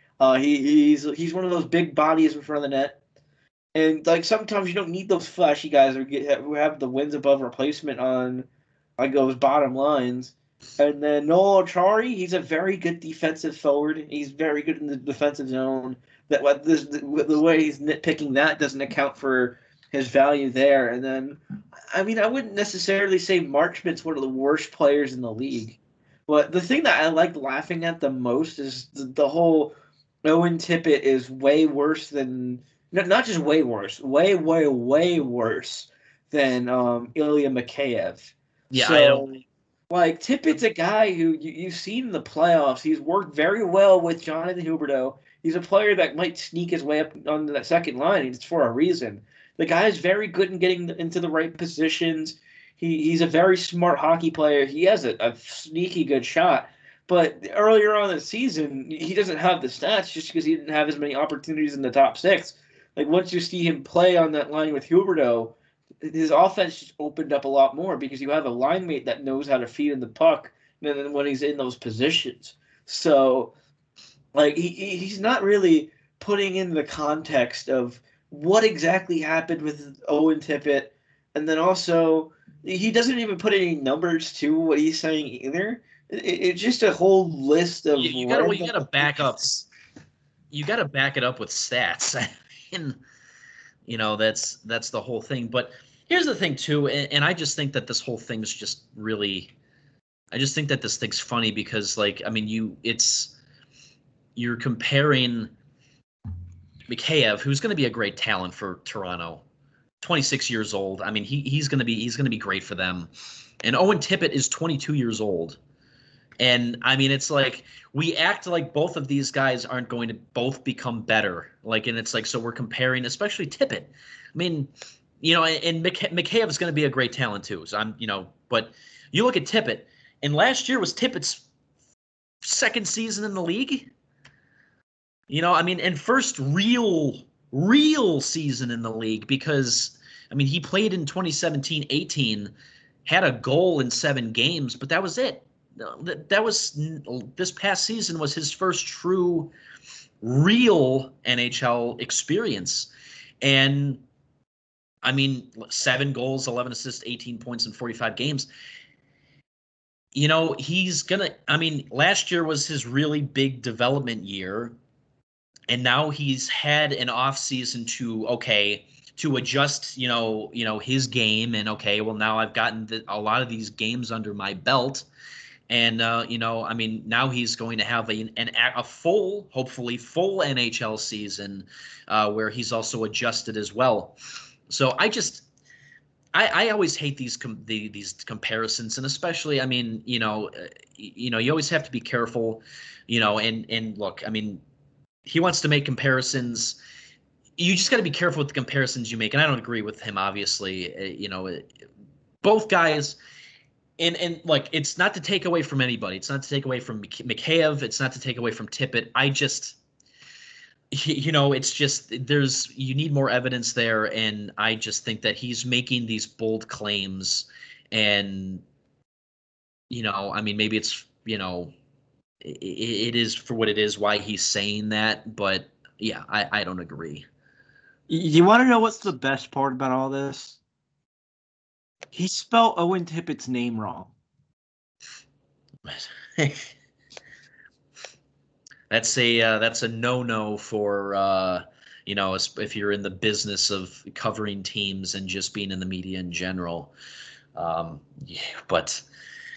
He's one of those big bodies in front of the net. And like sometimes you don't need those flashy guys who have the wins above replacement on like those bottom lines. And then Noel Acciari, he's a very good defensive forward. He's very good in the defensive zone. The way he's nitpicking that doesn't account for his value there. And then, I mean, I wouldn't necessarily say Mark Schmidt's one of the worst players in the league. But the thing that I like laughing at the most is the whole Owen Tippett is way worse than not just way worse, way worse than Ilya Mikheyev. Yeah, so, I don't. Like Tippett's a guy who you've seen in the playoffs. He's worked very well with Jonathan Huberdeau. He's a player that might sneak his way up onto that second line. It's for a reason. The guy is very good in getting into the right positions. He's a very smart hockey player. He has a sneaky good shot. But earlier on in the season, he doesn't have the stats just because he didn't have as many opportunities in the top six. Like once you see him play on that line with Huberdeau, his offense just opened up a lot more because you have a line mate that knows how to feed in the puck when he's in those positions. So, like he's not really putting in the context of what exactly happened with Owen Tippett, and then also he doesn't even put any numbers to what he's saying either. It's just a whole list of You gotta back up. You gotta back it up with stats. And that's the whole thing. But here's the thing too, and I just think that this whole thing is just really, I just think that this thing's funny because like I mean you're comparing Mikheyev, who's going to be a great talent for Toronto, 26 years old. I mean he's going to be great for them, and Owen Tippett is 22 years old. And I mean, it's like we act like both of these guys aren't going to both become better. Like, and it's like, so we're comparing, especially Tippett. I mean, and Mikheyev is going to be a great talent too. So but you look at Tippett, and last year was Tippett's second season in the league. I mean, and first real season in the league because, I mean, he played in 2017-18, had a goal in 7 games, but that was it. That was this past season was his first true real NHL experience. And I mean 7 goals, 11 assists, 18 points in 45 games. He's gonna, I mean, last year was his really big development year, and now he's had an off season to adjust his game, and well, now I've gotten a lot of these games under my belt. And, I mean, now he's going to have a full, hopefully full NHL season where he's also adjusted as well. So I always hate these comparisons, and especially, I mean, you always have to be careful, and look, I mean, he wants to make comparisons. You just got to be careful with the comparisons you make. And I don't agree with him, obviously, both guys. And like, it's not to take away from anybody. It's not to take away from Mikheyev. It's not to take away from Tippett. I just, it's just you need more evidence there. And I just think that he's making these bold claims. And, I mean, maybe it's, it is for what it is, why he's saying that. But yeah, I don't agree. You want to know what's the best part about all this? He spelled Owen Tippett's name wrong. That's a no-no for if you're in the business of covering teams and just being in the media in general. But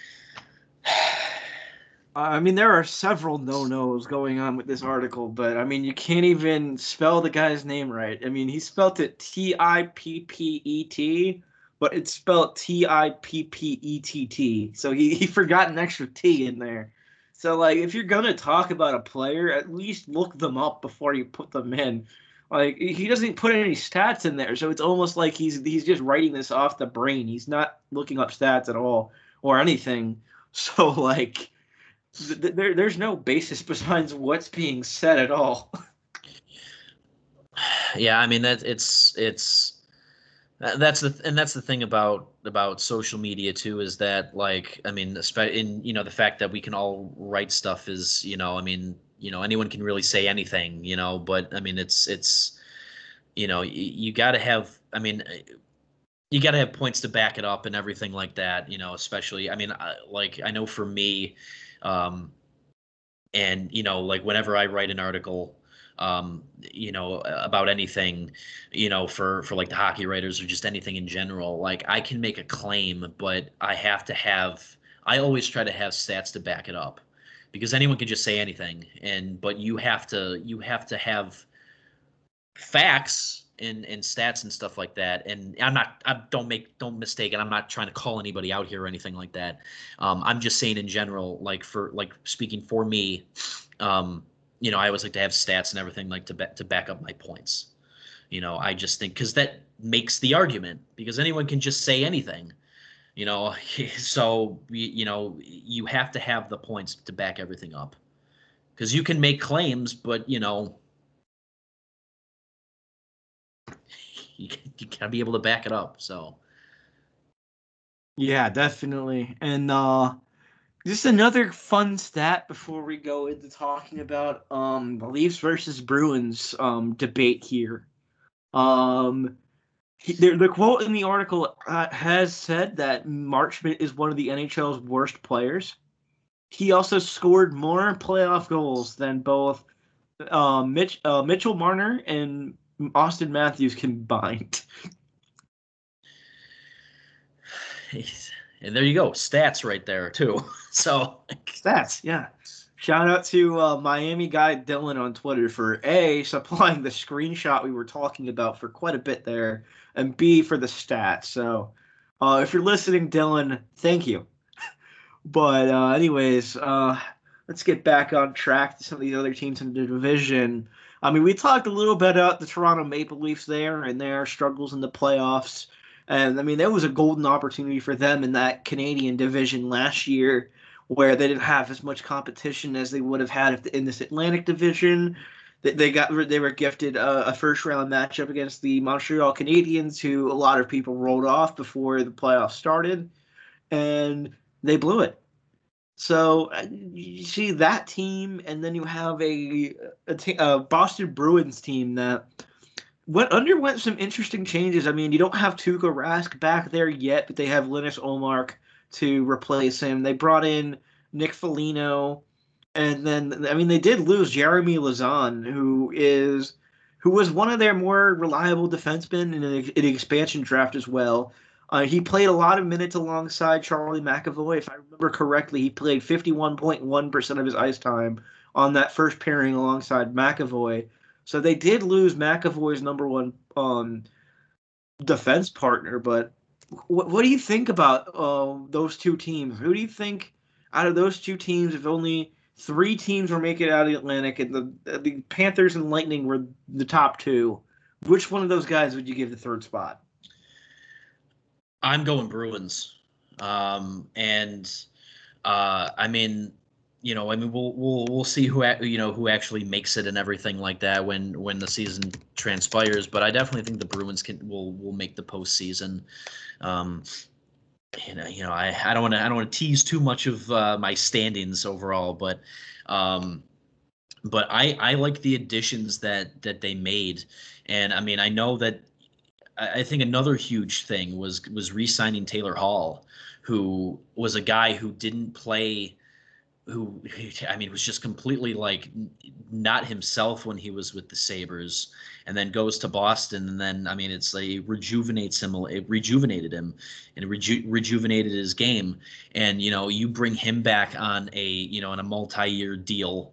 I mean, there are several no-nos going on with this article, but I mean, you can't even spell the guy's name right. I mean, he spelled it Tippett, but it's spelled Tippett. So he forgot an extra T in there. So, like, if you're going to talk about a player, at least look them up before you put them in. Like, he doesn't put any stats in there, so it's almost like he's just writing this off the brain. He's not looking up stats at all or anything. So, like, there's no basis besides what's being said at all. Yeah, I mean, that it's That's the thing about social media too, is that, like, I mean, in, the fact that we can all write stuff is, I mean, anyone can really say anything, but I mean, it's you got to have, I mean, you got to have points to back it up and everything like that, especially, I mean, like, I know for me, um and like, whenever I write an article, about anything, for like the hockey writers or just anything in general, like, I can make a claim, but I always try to have stats to back it up, because anyone can just say anything, but you have to have facts and stats and stuff like that. And don't mistake it, I'm not trying to call anybody out here or anything like that. I'm just saying in general, like, speaking for me, um, I always like to have stats and everything, like, to back up my points. I just think, because that makes the argument, because anyone can just say anything, so you have to have the points to back everything up, because you can make claims, but you gotta be able to back it up. So Yeah, definitely. And just another fun stat before we go into talking about the Leafs versus Bruins debate here. Um the quote in the article has said that Marchment is one of the NHL's worst players. He also scored more playoff goals than both Mitchell Marner and Austin Matthews combined. and there you go, stats right there too. So Stats, yeah. Shout out to Miami guy Dylan on Twitter for A, supplying the screenshot we were talking about for quite a bit there, and B, for the stats. So if you're listening, Dylan, thank you. But anyways, let's get back on track to some of the other teams in the division. I mean, we talked a little bit about the Toronto Maple Leafs there and their struggles in the playoffs. And I mean, there was a golden opportunity for them in that Canadian division last year, where they didn't have as much competition as they would have had if in this Atlantic division. They were gifted a first round matchup against the Montreal Canadiens, who a lot of people rolled off before the playoffs started, and they blew it. So you see that team, and then you have a Boston Bruins team that underwent some interesting changes. I mean, you don't have Tuukka Rask back there yet, but they have Linus Ullmark to replace him. They brought in Nick Foligno, and then I mean they did lose Jeremy Lauzon, who was one of their more reliable defensemen in the expansion draft as well. He played a lot of minutes alongside Charlie McAvoy. If I remember correctly, he played 51.1% of his ice time on that first pairing alongside McAvoy. So they did lose McAvoy's number one defense partner. But what do you think about those two teams? Who do you think out of those two teams, if only three teams were making it out of the Atlantic and the Panthers and Lightning were the top two, which one of those guys would you give the third spot? I'm going Bruins. And I mean, we'll see who actually makes it and everything like that when the season transpires. But I definitely think the Bruins will make the postseason. Um, I don't want to tease too much of my standings overall, but I like the additions that they made. And I mean, I know that I think another huge thing was re-signing Taylor Hall, who was a guy who didn't play, who, I mean, was just completely, like, not himself when he was with the Sabres, and then goes to Boston, and then, I mean, it's like it rejuvenated him, and rejuvenated his game. And you bring him back on on a multi-year deal.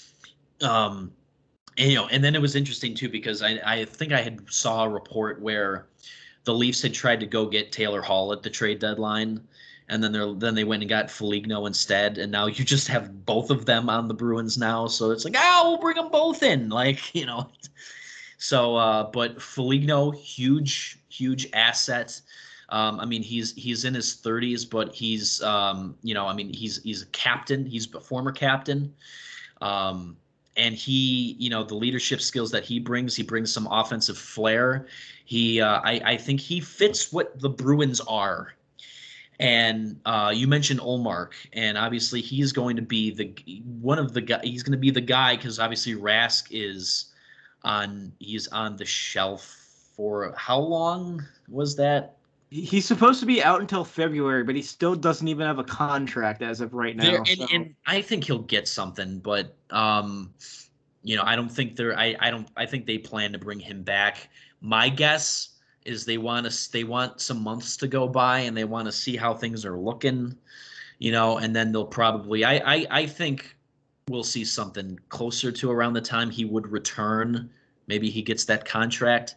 And then it was interesting too, because I think I had saw a report where the Leafs had tried to go get Taylor Hall at the trade deadline, and then they went and got Foligno instead, and now you just have both of them on the Bruins now. So it's like, we'll bring them both in, like, So, but Foligno, huge asset. I mean, he's in his 30s, but I mean, he's a captain. He's a former captain. Um, and he, the leadership skills that he brings some offensive flair. I think he fits what the Bruins are. And you mentioned Olmark, and obviously he's going to be he's going to be the guy because obviously Rask he's on the shelf for how long was that? He's supposed to be out until February, but he still doesn't even have a contract as of right now. And I think he'll get something, but I don't think I think they plan to bring him back. My guess is they want some months to go by and they want to see how things are looking, and then they'll probably I think we'll see something closer to around the time he would return. Maybe he gets that contract.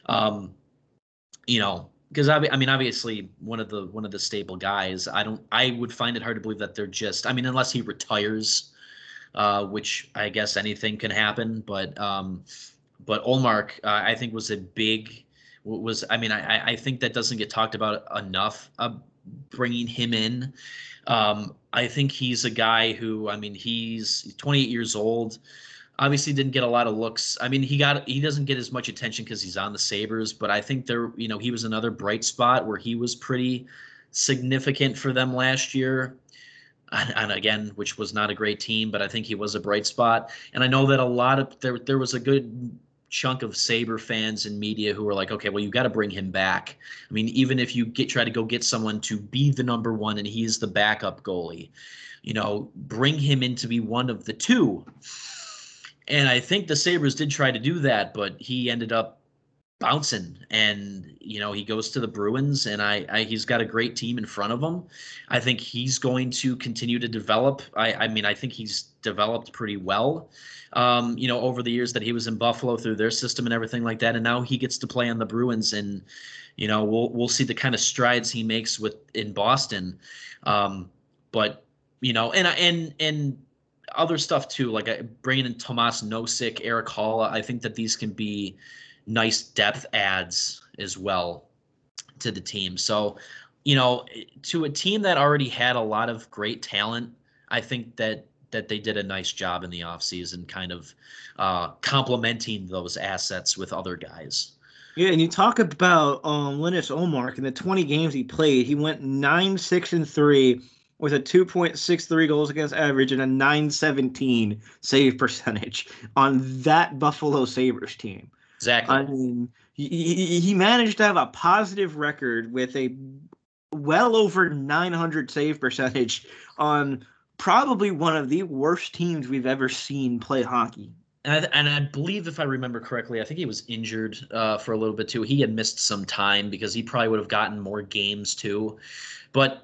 Because obviously one of the stable guys. I would find it hard to believe that they're just. Unless he retires, which I guess anything can happen. But Olmark, I think was a big. I think that doesn't get talked about enough. Bringing him in, I think he's a guy who. He's 28 years old. Obviously didn't get a lot of looks. He doesn't get as much attention because he's on the Sabres, but I think he was another bright spot where he was pretty significant for them last year. And again, which was not a great team, but I think he was a bright spot. And I know that there was a good chunk of Sabre fans and media who were like, okay, well, you got to bring him back. Even if you try to go get someone to be the number one and he's the backup goalie, bring him in to be one of the two. And I think the Sabres did try to do that, but he ended up bouncing. And, he goes to the Bruins, and he's got a great team in front of him. I think he's going to continue to develop. I think he's developed pretty well, over the years that he was in Buffalo through their system and everything like that. And now he gets to play on the Bruins, and, we'll see the kind of strides he makes in Boston. But, and other stuff too, like bringing in Tomas Nosek, Eric Hall. I think that these can be nice depth adds as well to the team. So, to a team that already had a lot of great talent, I think that they did a nice job in the offseason kind of complementing those assets with other guys. Yeah, and you talk about Linus Olmark. In the 20 games he played, he went 9-6-3 with a 2.63 goals against average and a 917 save percentage on that Buffalo Sabres team. Exactly. He managed to have a positive record with a well over 900 save percentage on probably one of the worst teams we've ever seen play hockey. And I believe, if I remember correctly, I think he was injured for a little bit too. He had missed some time because he probably would have gotten more games too. But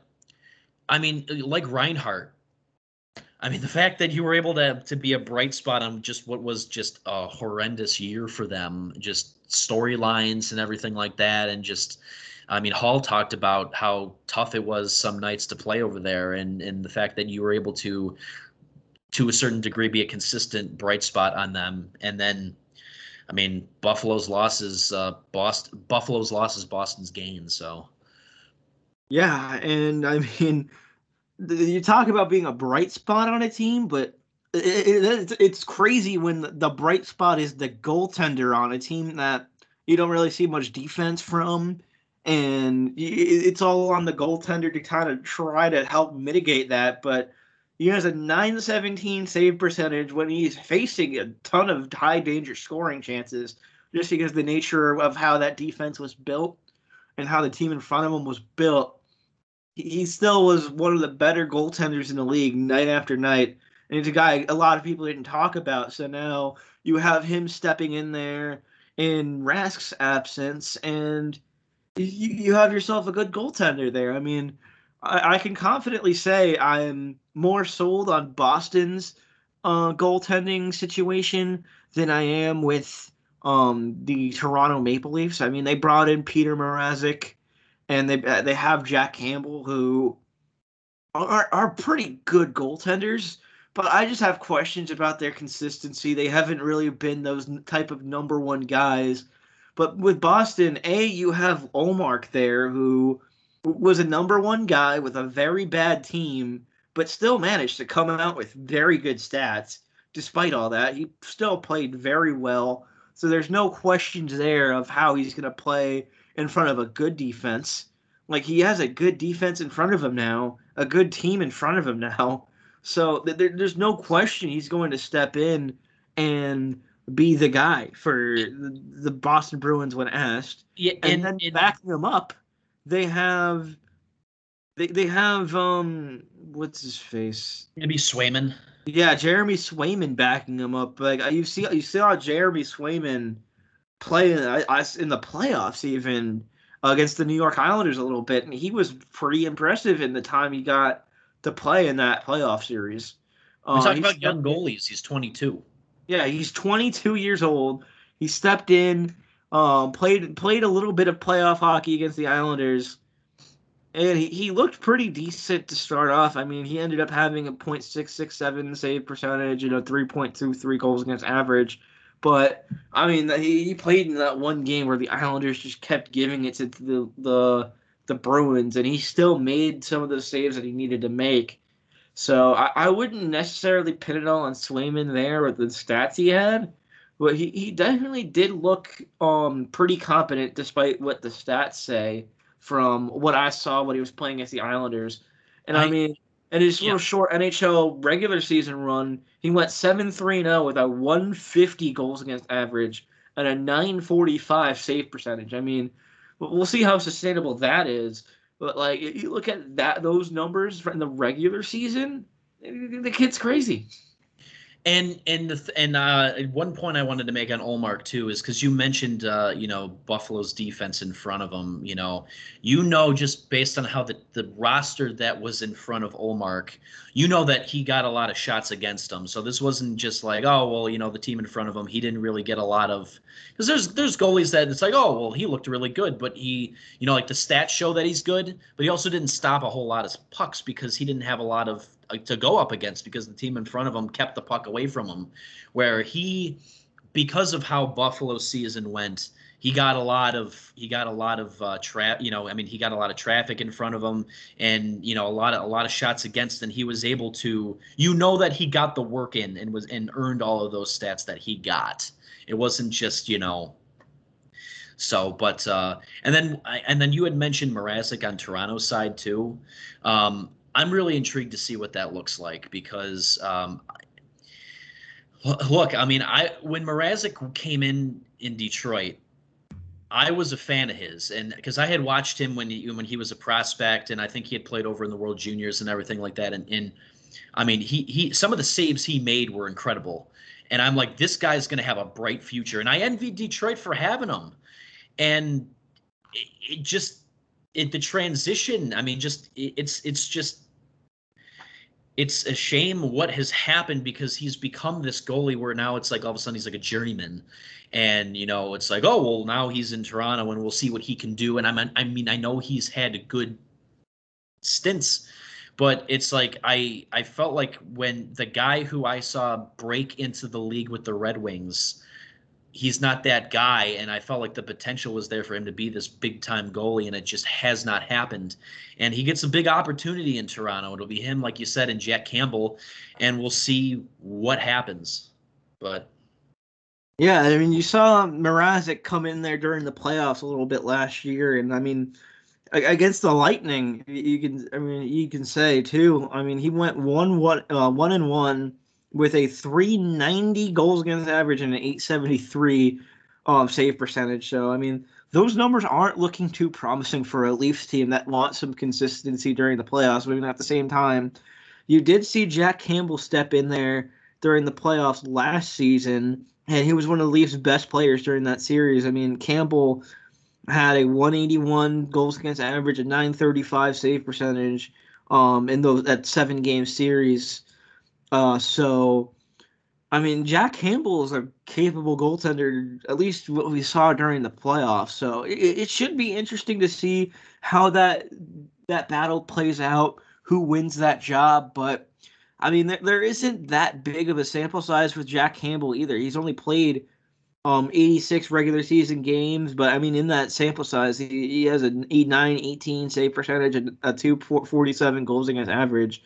like Reinhart, the fact that you were able to be a bright spot on just what was just a horrendous year for them, just storylines and everything like that. And just, Hall talked about how tough it was some nights to play over there. And the fact that you were able to a certain degree, be a consistent bright spot on them. And then, Buffalo's losses, Boston's gains. So. Yeah, and you talk about being a bright spot on a team, but it's crazy when the bright spot is the goaltender on a team that you don't really see much defense from, and it's all on the goaltender to kind of try to help mitigate that. But he has a 917 save percentage when he's facing a ton of high danger scoring chances, just because the nature of how that defense was built and how the team in front of him was built. He still was one of the better goaltenders in the league night after night. And he's a guy a lot of people didn't talk about. So now you have him stepping in there in Rask's absence, and you have yourself a good goaltender there. I can confidently say I'm more sold on Boston's goaltending situation than I am with the Toronto Maple Leafs. They brought in Peter Mrazek, and they have Jack Campbell, who are pretty good goaltenders, but I just have questions about their consistency. They haven't really been those type of number one guys. But with Boston, you have Olmark there, who was a number one guy with a very bad team, but still managed to come out with very good stats. despite all that, he still played very well. So there's no questions there of how he's going to play in front of a good defense. Like, he has a good defense in front of him now, a good team in front of him now. So there's no question he's going to step in and be the guy for the Boston Bruins when asked. Yeah, And then backing them up, they have what's his face? Maybe Swayman. Yeah, Jeremy Swayman backing him up. Like, you saw Jeremy Swayman play in the playoffs even against the New York Islanders a little bit, and he was pretty impressive in the time he got to play in that playoff series. We talked about young goalies. He's 22. Yeah, he's 22 years old. He stepped in, played a little bit of playoff hockey against the Islanders, and he looked pretty decent to start off. I mean, he ended up having a .667 save percentage and a 3.23 goals against average. But I mean, he played in that one game where the Islanders just kept giving it to the Bruins, and he still made some of those saves that he needed to make. So I wouldn't necessarily pin it all on Swayman there with the stats he had, but he definitely did look pretty competent despite what the stats say from what I saw when he was playing against the Islanders. And I mean, in his little short NHL regular season run, he went 7-3-0 with a 150 goals against average and a 945 save percentage. I mean, we'll see how sustainable that is. But like, if you look at those numbers in the regular season, the kid's crazy. And one point I wanted to make on Ullmark too is because you mentioned Buffalo's defense in front of him. Just based on how the roster that was in front of Ullmark, that he got a lot of shots against him. So this wasn't just like, oh well, the team in front of him, he didn't really get a lot of, because there's goalies that it's like, oh well, he looked really good, but he like the stats show that he's good, but he also didn't stop a whole lot of pucks because he didn't have a lot of to go up against because the team in front of him kept the puck away from him, where because of how Buffalo's season went, he got a lot of he got a lot of traffic in front of him, and a lot of shots against, and he was able to that he got the work in and earned all of those stats that he got. It wasn't just so, but and then you had mentioned Mrazek on Toronto's side too. I'm really intrigued to see what that looks like because, look, I mean, when Mrazek came in Detroit, I was a fan of his, and because I had watched him when he was a prospect, and I think he had played over in the World Juniors and everything like that, and I mean, he some of the saves he made were incredible, and I'm like, this guy's going to have a bright future, and I envied Detroit for having him, and the transition, I mean, it's a shame what has happened because he's become this goalie where now it's like all of a sudden he's like a journeyman, and it's like, oh well, now he's in Toronto and we'll see what he can do. And I mean I know he's had good stints, but it's like I felt like when the guy who I saw break into the league with the Red Wings, he's not that guy, and I felt like the potential was there for him to be this big-time goalie, and it just has not happened. And he gets a big opportunity in Toronto. It'll be him, like you said, and Jack Campbell, and we'll see what happens. But yeah, I mean, you saw Mrazek come in there during the playoffs a little bit last year, and I mean, against the Lightning, you can say too. I mean, he went 1-1 with a 390 goals against average and an 873 save percentage. So, I mean, those numbers aren't looking too promising for a Leafs team that wants some consistency during the playoffs. But even at the same time, you did see Jack Campbell step in there during the playoffs last season, and he was one of the Leafs' best players during that series. I mean, Campbell had a 181 goals against average, a 935 save percentage in that 7-game series. So, I mean, Jack Campbell is a capable goaltender, at least what we saw during the playoffs. So it should be interesting to see how that battle plays out, who wins that job. But, I mean, there isn't that big of a sample size with Jack Campbell either. He's only played 86 regular season games, but, I mean, in that sample size, he has an 918 save percentage and a 247 goals against average.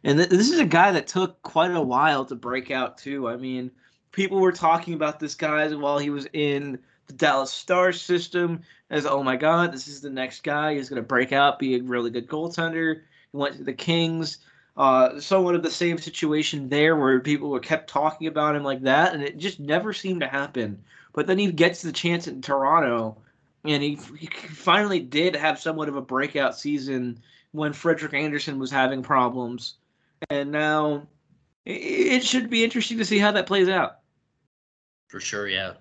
And this is a guy that took quite a while to break out too. I mean, people were talking about this guy while he was in the Dallas Stars system as, oh my God, this is the next guy. He's going to break out, be a really good goaltender. He went to the Kings. Somewhat of the same situation there where people were kept talking about him like that, and it just never seemed to happen. But then he gets the chance in Toronto, and he finally did have somewhat of a breakout season when Frederik Andersen was having problems. And now it should be interesting to see how that plays out. For sure, yeah.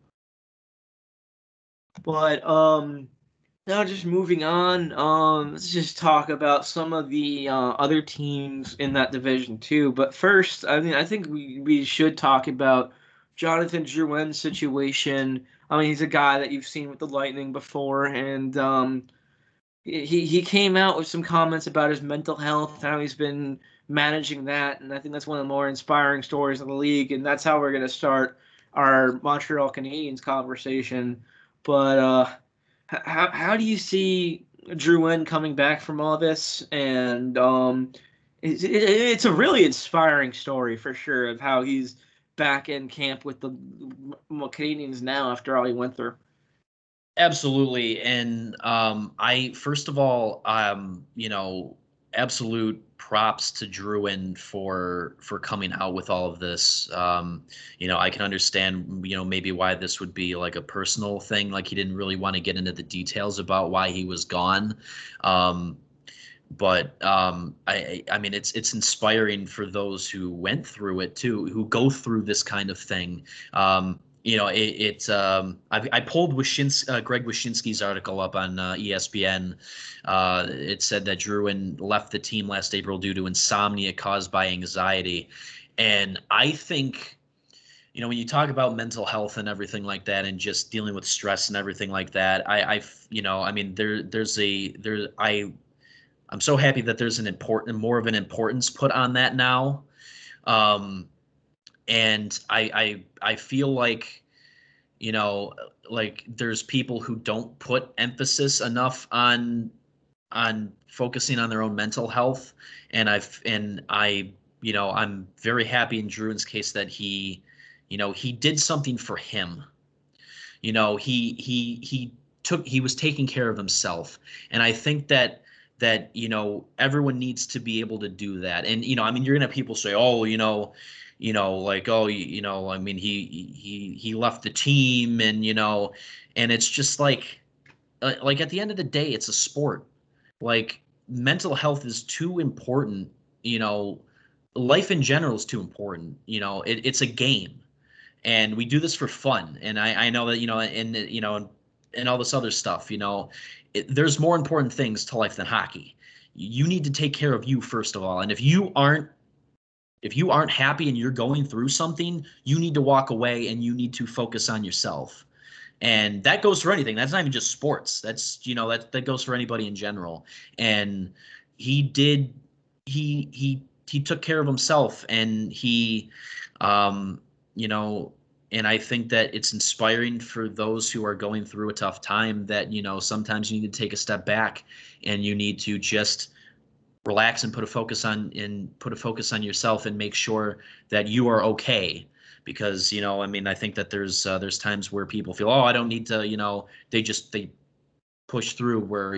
But now just moving on, let's just talk about some of the other teams in that division too. But first, I mean, I think we should talk about Jonathan Drouin's situation. I mean, he's a guy that you've seen with the Lightning before, and he came out with some comments about his mental health, how he's been managing that, and I think that's one of the more inspiring stories of the league, and that's how we're going to start our Montreal Canadiens conversation. But how do you see Drouin coming back from all this? And it's a really inspiring story for sure of how he's back in camp with the Canadiens now after all he went through. Absolutely. And I first of all, absolute props to Drouin for coming out with all of this. I can understand, maybe why this would be like a personal thing. Like he didn't really want to get into the details about why he was gone. But I mean, it's inspiring for those who went through it too, who go through this kind of thing. I pulled Greg Wyshynski's article up on ESPN. It said that Drouin left the team last April due to insomnia caused by anxiety. And I think, when you talk about mental health and everything like that, and just dealing with stress and everything like that, I'm so happy that there's more of an importance put on that now. And I feel like, like there's people who don't put emphasis enough on focusing on their own mental health. And I'm very happy in Drouin's case that he did something for him. He was taking care of himself. And I think that everyone needs to be able to do that. And I mean, you're gonna have people say, oh, like, oh, I mean, he left the team, and and it's just like at the end of the day, it's a sport. Like, mental health is too important. Life in general is too important. It's a game, and we do this for fun. And I know that, and all this other stuff, there's more important things to life than hockey. You need to take care of you first of all. And if you aren't happy and you're going through something, you need to walk away and you need to focus on yourself. And that goes for anything. That's not even just sports. That's, that goes for anybody in general. And he took care of himself, and and I think that it's inspiring for those who are going through a tough time that, sometimes you need to take a step back and you need to just relax and put a focus on yourself and make sure that you are okay. Because, I mean, I think that there's times where people feel, oh, I don't need to, they push through, where,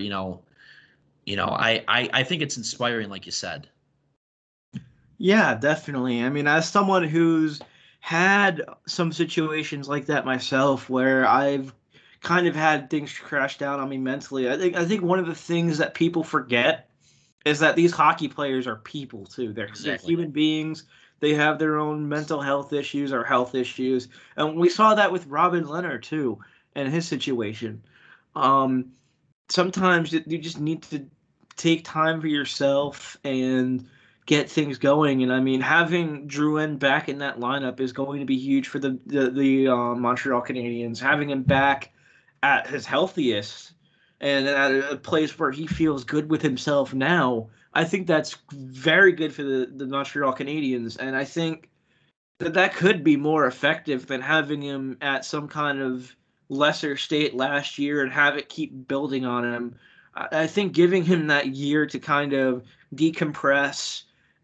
I think it's inspiring, like you said. Yeah, definitely. I mean, as someone who's had some situations like that myself, where I've kind of had things crash down on me mentally, I think one of the things that people forget is that these hockey players are people too. They're human beings. They have their own mental health issues or health issues, and we saw that with Robin Lehner too, and his situation. Sometimes you just need to take time for yourself and get things going. And I mean, having Drouin back in that lineup is going to be huge for the Montreal Canadiens. Having him back at his healthiest and at a place where he feels good with himself now, I think that's very good for the Montreal Canadiens. And I think that could be more effective than having him at some kind of lesser state last year and have it keep building on him. I think giving him that year to kind of decompress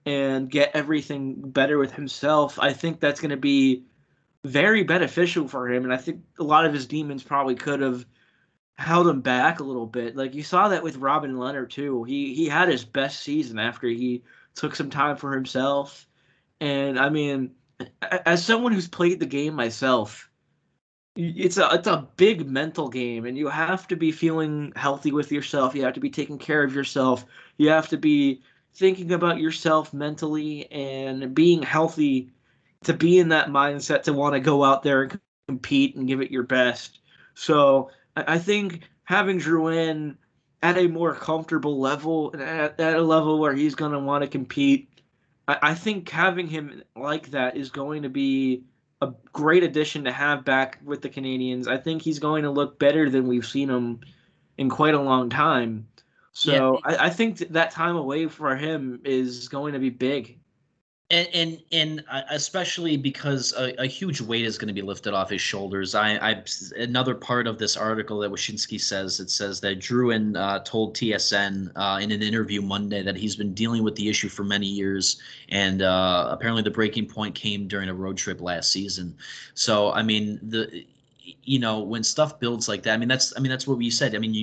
and get everything better with himself, I think that's going to be very beneficial for him. And I think a lot of his demons probably could have held him back a little bit. Like you saw that with Robin Leonard too. He had his best season after he took some time for himself. And I mean, as someone who's played the game myself, it's a big mental game, and you have to be feeling healthy with yourself. You have to be taking care of yourself. You have to be thinking about yourself mentally and being healthy to be in that mindset to want to go out there and compete and give it your best. So I think having Drew in at a more comfortable level, at a level where he's going to want to compete, I think having him like that is going to be a great addition to have back with the Canadians. I think he's going to look better than we've seen him in quite a long time. Yeah, So I think that time away for him is going to be big. and especially because a huge weight is going to be lifted off his shoulders. I another part of this article that Wyshynski says, it says that Drouin told TSN in an interview Monday that he's been dealing with the issue for many years, and apparently the breaking point came during a road trip last season. So I mean when stuff builds like that, that's what we said. I mean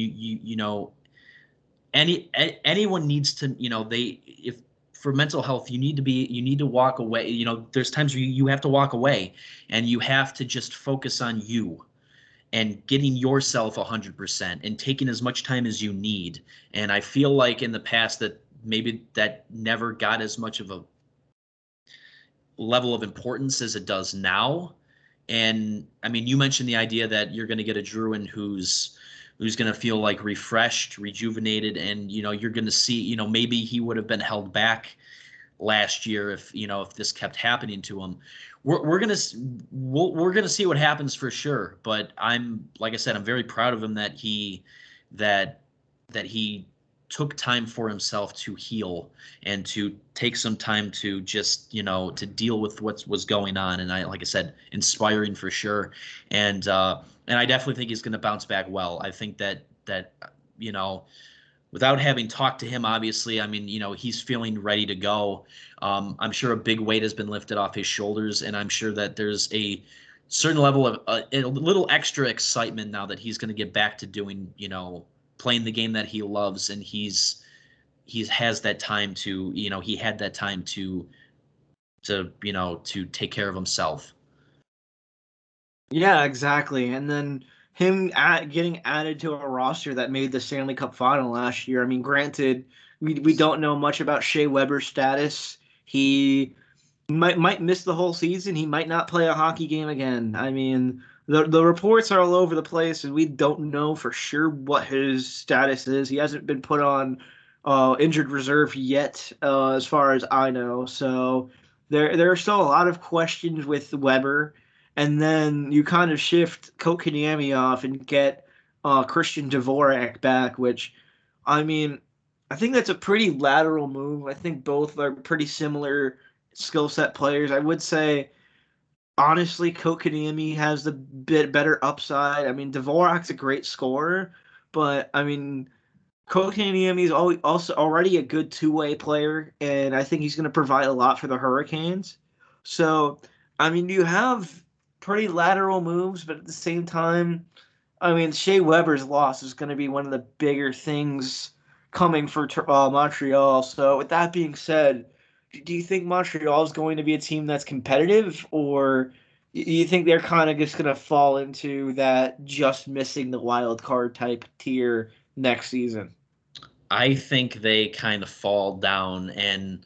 anyone needs to they if for mental health you need to walk away. There's times where you have to walk away and you have to just focus on you and getting yourself 100% and taking as much time as you need. And I feel like in the past that maybe that never got as much of a level of importance as it does now. And I mean, you mentioned the idea that you're going to get a Drouin who's going to feel like refreshed, rejuvenated, and you're going to see, maybe he would have been held back last year if this kept happening to him. We're gonna see what happens for sure. But like I said, I'm very proud of him that that he took time for himself to heal and to take some time to just to deal with what was going on. And like I said, inspiring for sure. And I definitely think he's going to bounce back well. I think that you know without having talked to him, obviously, I mean, he's feeling ready to go. I'm sure a big weight has been lifted off his shoulders, and I'm sure that there's a certain level of a little extra excitement now that he's going to get back to doing, playing the game that he loves, and he has that time to, he had that time to take care of himself. Yeah, exactly. And then getting added to a roster that made the Stanley Cup final last year. I mean, granted, we don't know much about Shea Weber's status. He might miss the whole season. He might not play a hockey game again. I mean, the reports are all over the place, and we don't know for sure what his status is. He hasn't been put on injured reserve yet, as far as I know. So there are still a lot of questions with Weber. And then you kind of shift Kotkaniemi off and get Christian Dvorak back, which, I mean, I think that's a pretty lateral move. I think both are pretty similar skill set players. I would say, honestly, Kotkaniemi has the bit better upside. I mean, Dvorak's a great scorer, but I mean, Kotkaniemi is also already a good two-way player, and I think he's going to provide a lot for the Hurricanes. So, I mean, you have pretty lateral moves, but at the same time, I mean, Shea Weber's loss is going to be one of the bigger things coming for Montreal. So, with that being said, do you think Montreal is going to be a team that's competitive, or you think they're kind of just going to fall into that just missing the wild card type tier next season? I think they kind of fall down. And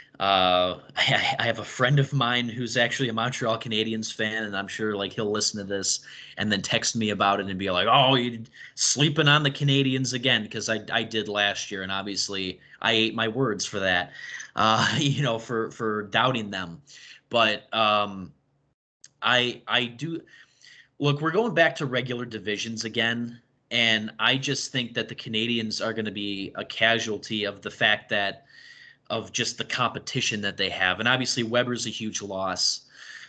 I have a friend of mine who's actually a Montreal Canadiens fan, and I'm sure like he'll listen to this and then text me about it and be like, "Oh, you sleeping on the Canadiens again?" Because I did last year, and obviously I ate my words for that, for doubting them. But I do look. We're going back to regular divisions again, and I just think that the Canadiens are going to be a casualty of the fact that of just the competition that they have. And obviously Weber's a huge loss.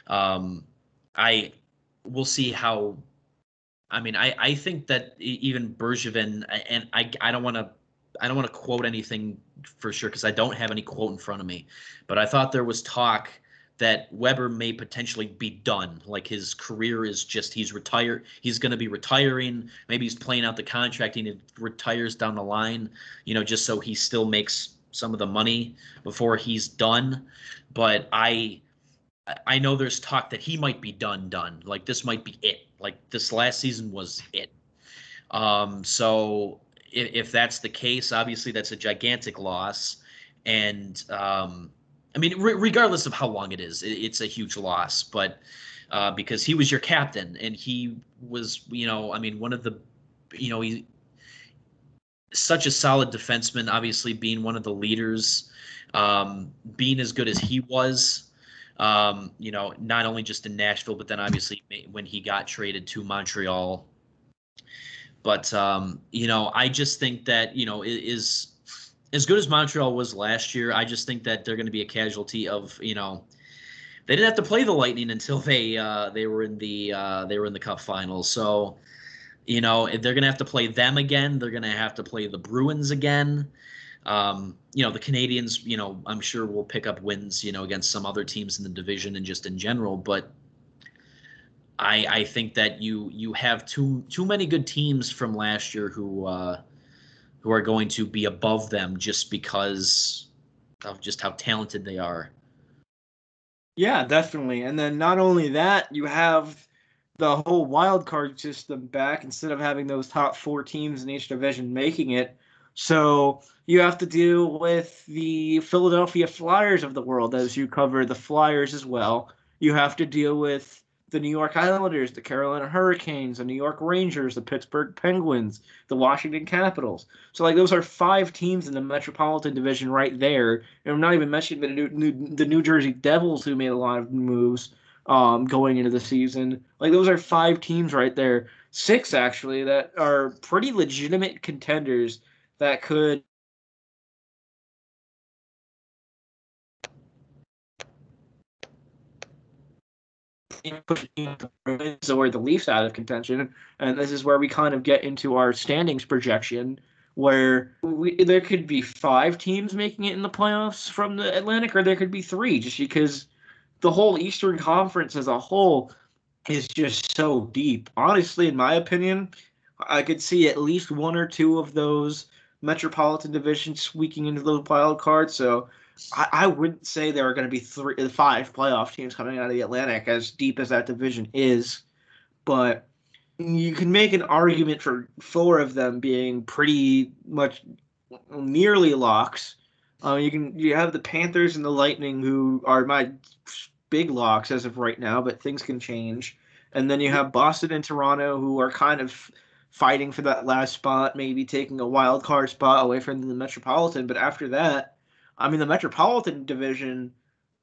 I We'll see how. I mean, I think that even Bergevin, and I don't want to. I don't want to quote anything for sure because I don't have any quote in front of me, but I thought there was talk that Weber may potentially be done. Like his career is just he's retired. He's going to be retiring. Maybe he's playing out the contract and he retires down the line, just so he still makes some of the money before he's done. But I know there's talk that he might be done. Like this might be it. Like this last season was it. So if that's the case, obviously that's a gigantic loss. And I mean, regardless of how long it is, it's a huge loss. But because he was your captain and he was, I mean, one of the, he such a solid defenseman, obviously being one of the leaders, being as good as he was. Not only just in Nashville, but then obviously when he got traded to Montreal. But, I just think that, is as good as Montreal was last year. I just think that they're going to be a casualty of, they didn't have to play the Lightning until they were in the Cup Finals. So, if they're going to have to play them again, they're going to have to play the Bruins again. The Canadiens, I'm sure will pick up wins, against some other teams in the division and just in general. But I think that you have too many good teams from last year who are going to be above them just because of just how talented they are. Yeah, definitely. And then not only that, you have the whole wild card system back instead of having those top 4 teams in each division making it. So you have to deal with the Philadelphia Flyers of the world as you cover the Flyers as well. You have to deal with the New York Islanders, the Carolina Hurricanes, the New York Rangers, the Pittsburgh Penguins, the Washington Capitals. So like those are 5 teams in the Metropolitan Division right there. And I'm not even mentioning the New Jersey Devils who made a lot of moves going into the season. Like those are 5 teams right there, 6 actually, that are pretty legitimate contenders that could put or the Leafs out of contention. And this is where we kind of get into our standings projection, where there could be 5 teams making it in the playoffs from the Atlantic, or there could be 3, just because the whole Eastern Conference as a whole is just so deep. Honestly, in my opinion, I could see at least 1 or 2 of those Metropolitan divisions squeaking into the wild card. So I wouldn't say there are going to be 5 playoff teams coming out of the Atlantic, as deep as that division is. But you can make an argument for 4 of them being pretty much nearly locks. You have the Panthers and the Lightning, who are my big locks as of right now, but things can change. And then you have Boston and Toronto, who are kind of fighting for that last spot, maybe taking a wild card spot away from the Metropolitan. But after that, I mean, the Metropolitan Division.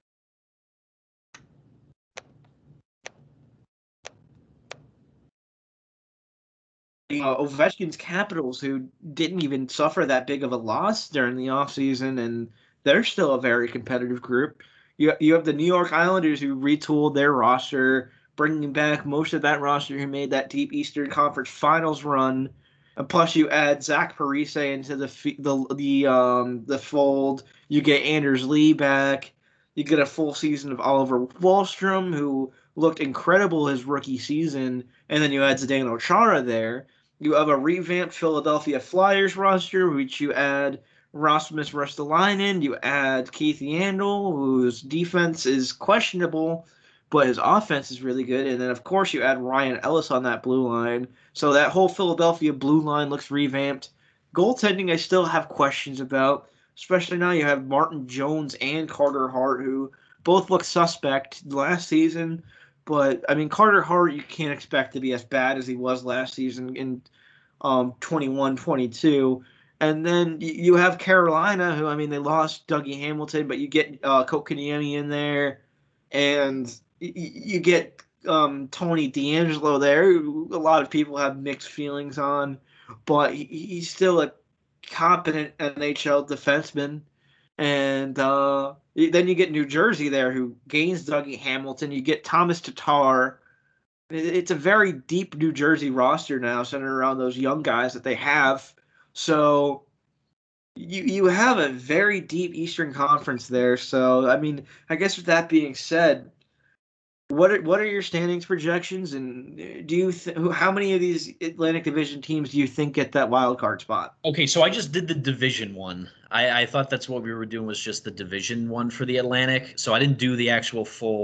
Ovechkin's Capitals, who didn't even suffer that big of a loss during the offseason, and they're still a very competitive group. You have the New York Islanders, who retooled their roster, bringing back most of that roster who made that deep Eastern Conference Finals run. And plus, you add Zach Parise into the fold. You get Anders Lee back. You get a full season of Oliver Wahlstrom, who looked incredible his rookie season, and then you add Zdeno Chara there. You have a revamped Philadelphia Flyers roster, which you add Rasmus Ristolainen, you add Keith Yandel, whose defense is questionable, but his offense is really good. And then, of course, you add Ryan Ellis on that blue line. So that whole Philadelphia blue line looks revamped. Goaltending, I still have questions about, especially now you have Martin Jones and Carter Hart, who both look suspect last season. But, I mean, Carter Hart, you can't expect to be as bad as he was last season in 21-22. And then you have Carolina, who, I mean, they lost Dougie Hamilton, but you get Kotkaniemi in there, and you get Tony DeAngelo there, who a lot of people have mixed feelings on, but he's still a competent NHL defenseman. And then you get New Jersey there, who gains Dougie Hamilton. You get Thomas Tatar. It's a very deep New Jersey roster now, centered around those young guys that they have. So you have a very deep Eastern Conference there. So I mean, I guess with that being said, what are your standings projections, and do you how many of these Atlantic Division teams do you think get that wild card spot? Okay, so I just did the division one. I thought that's what we were doing was just the division one for the Atlantic. So I didn't do the actual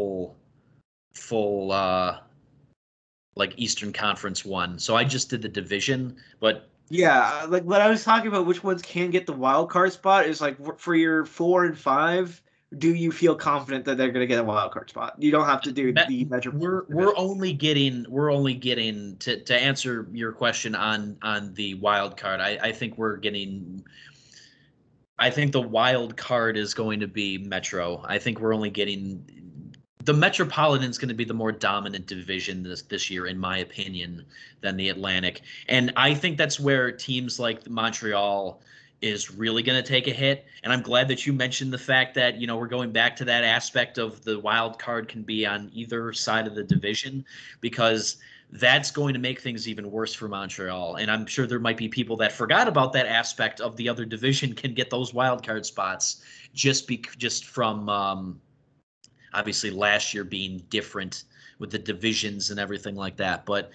full like Eastern Conference one. So I just did the division, but Yeah, like what I was talking about, which ones can get the wild card spot is like for your 4 and 5. Do you feel confident that they're going to get a wild card spot? You don't have to do the we're metropolitan division. we're only getting to answer your question on the wild card. I think we're getting I think the wild card is going to be Metro. I think we're only getting the Metropolitan is going to be the more dominant division this year, in my opinion, than the Atlantic. And I think that's where teams like Montreal is really going to take a hit. And I'm glad that you mentioned the fact that, you know, we're going back to that aspect of the wild card can be on either side of the division, because that's going to make things even worse for Montreal. And I'm sure there might be people that forgot about that aspect of the other division can get those wild card spots just from obviously last year being different with the divisions and everything like that. But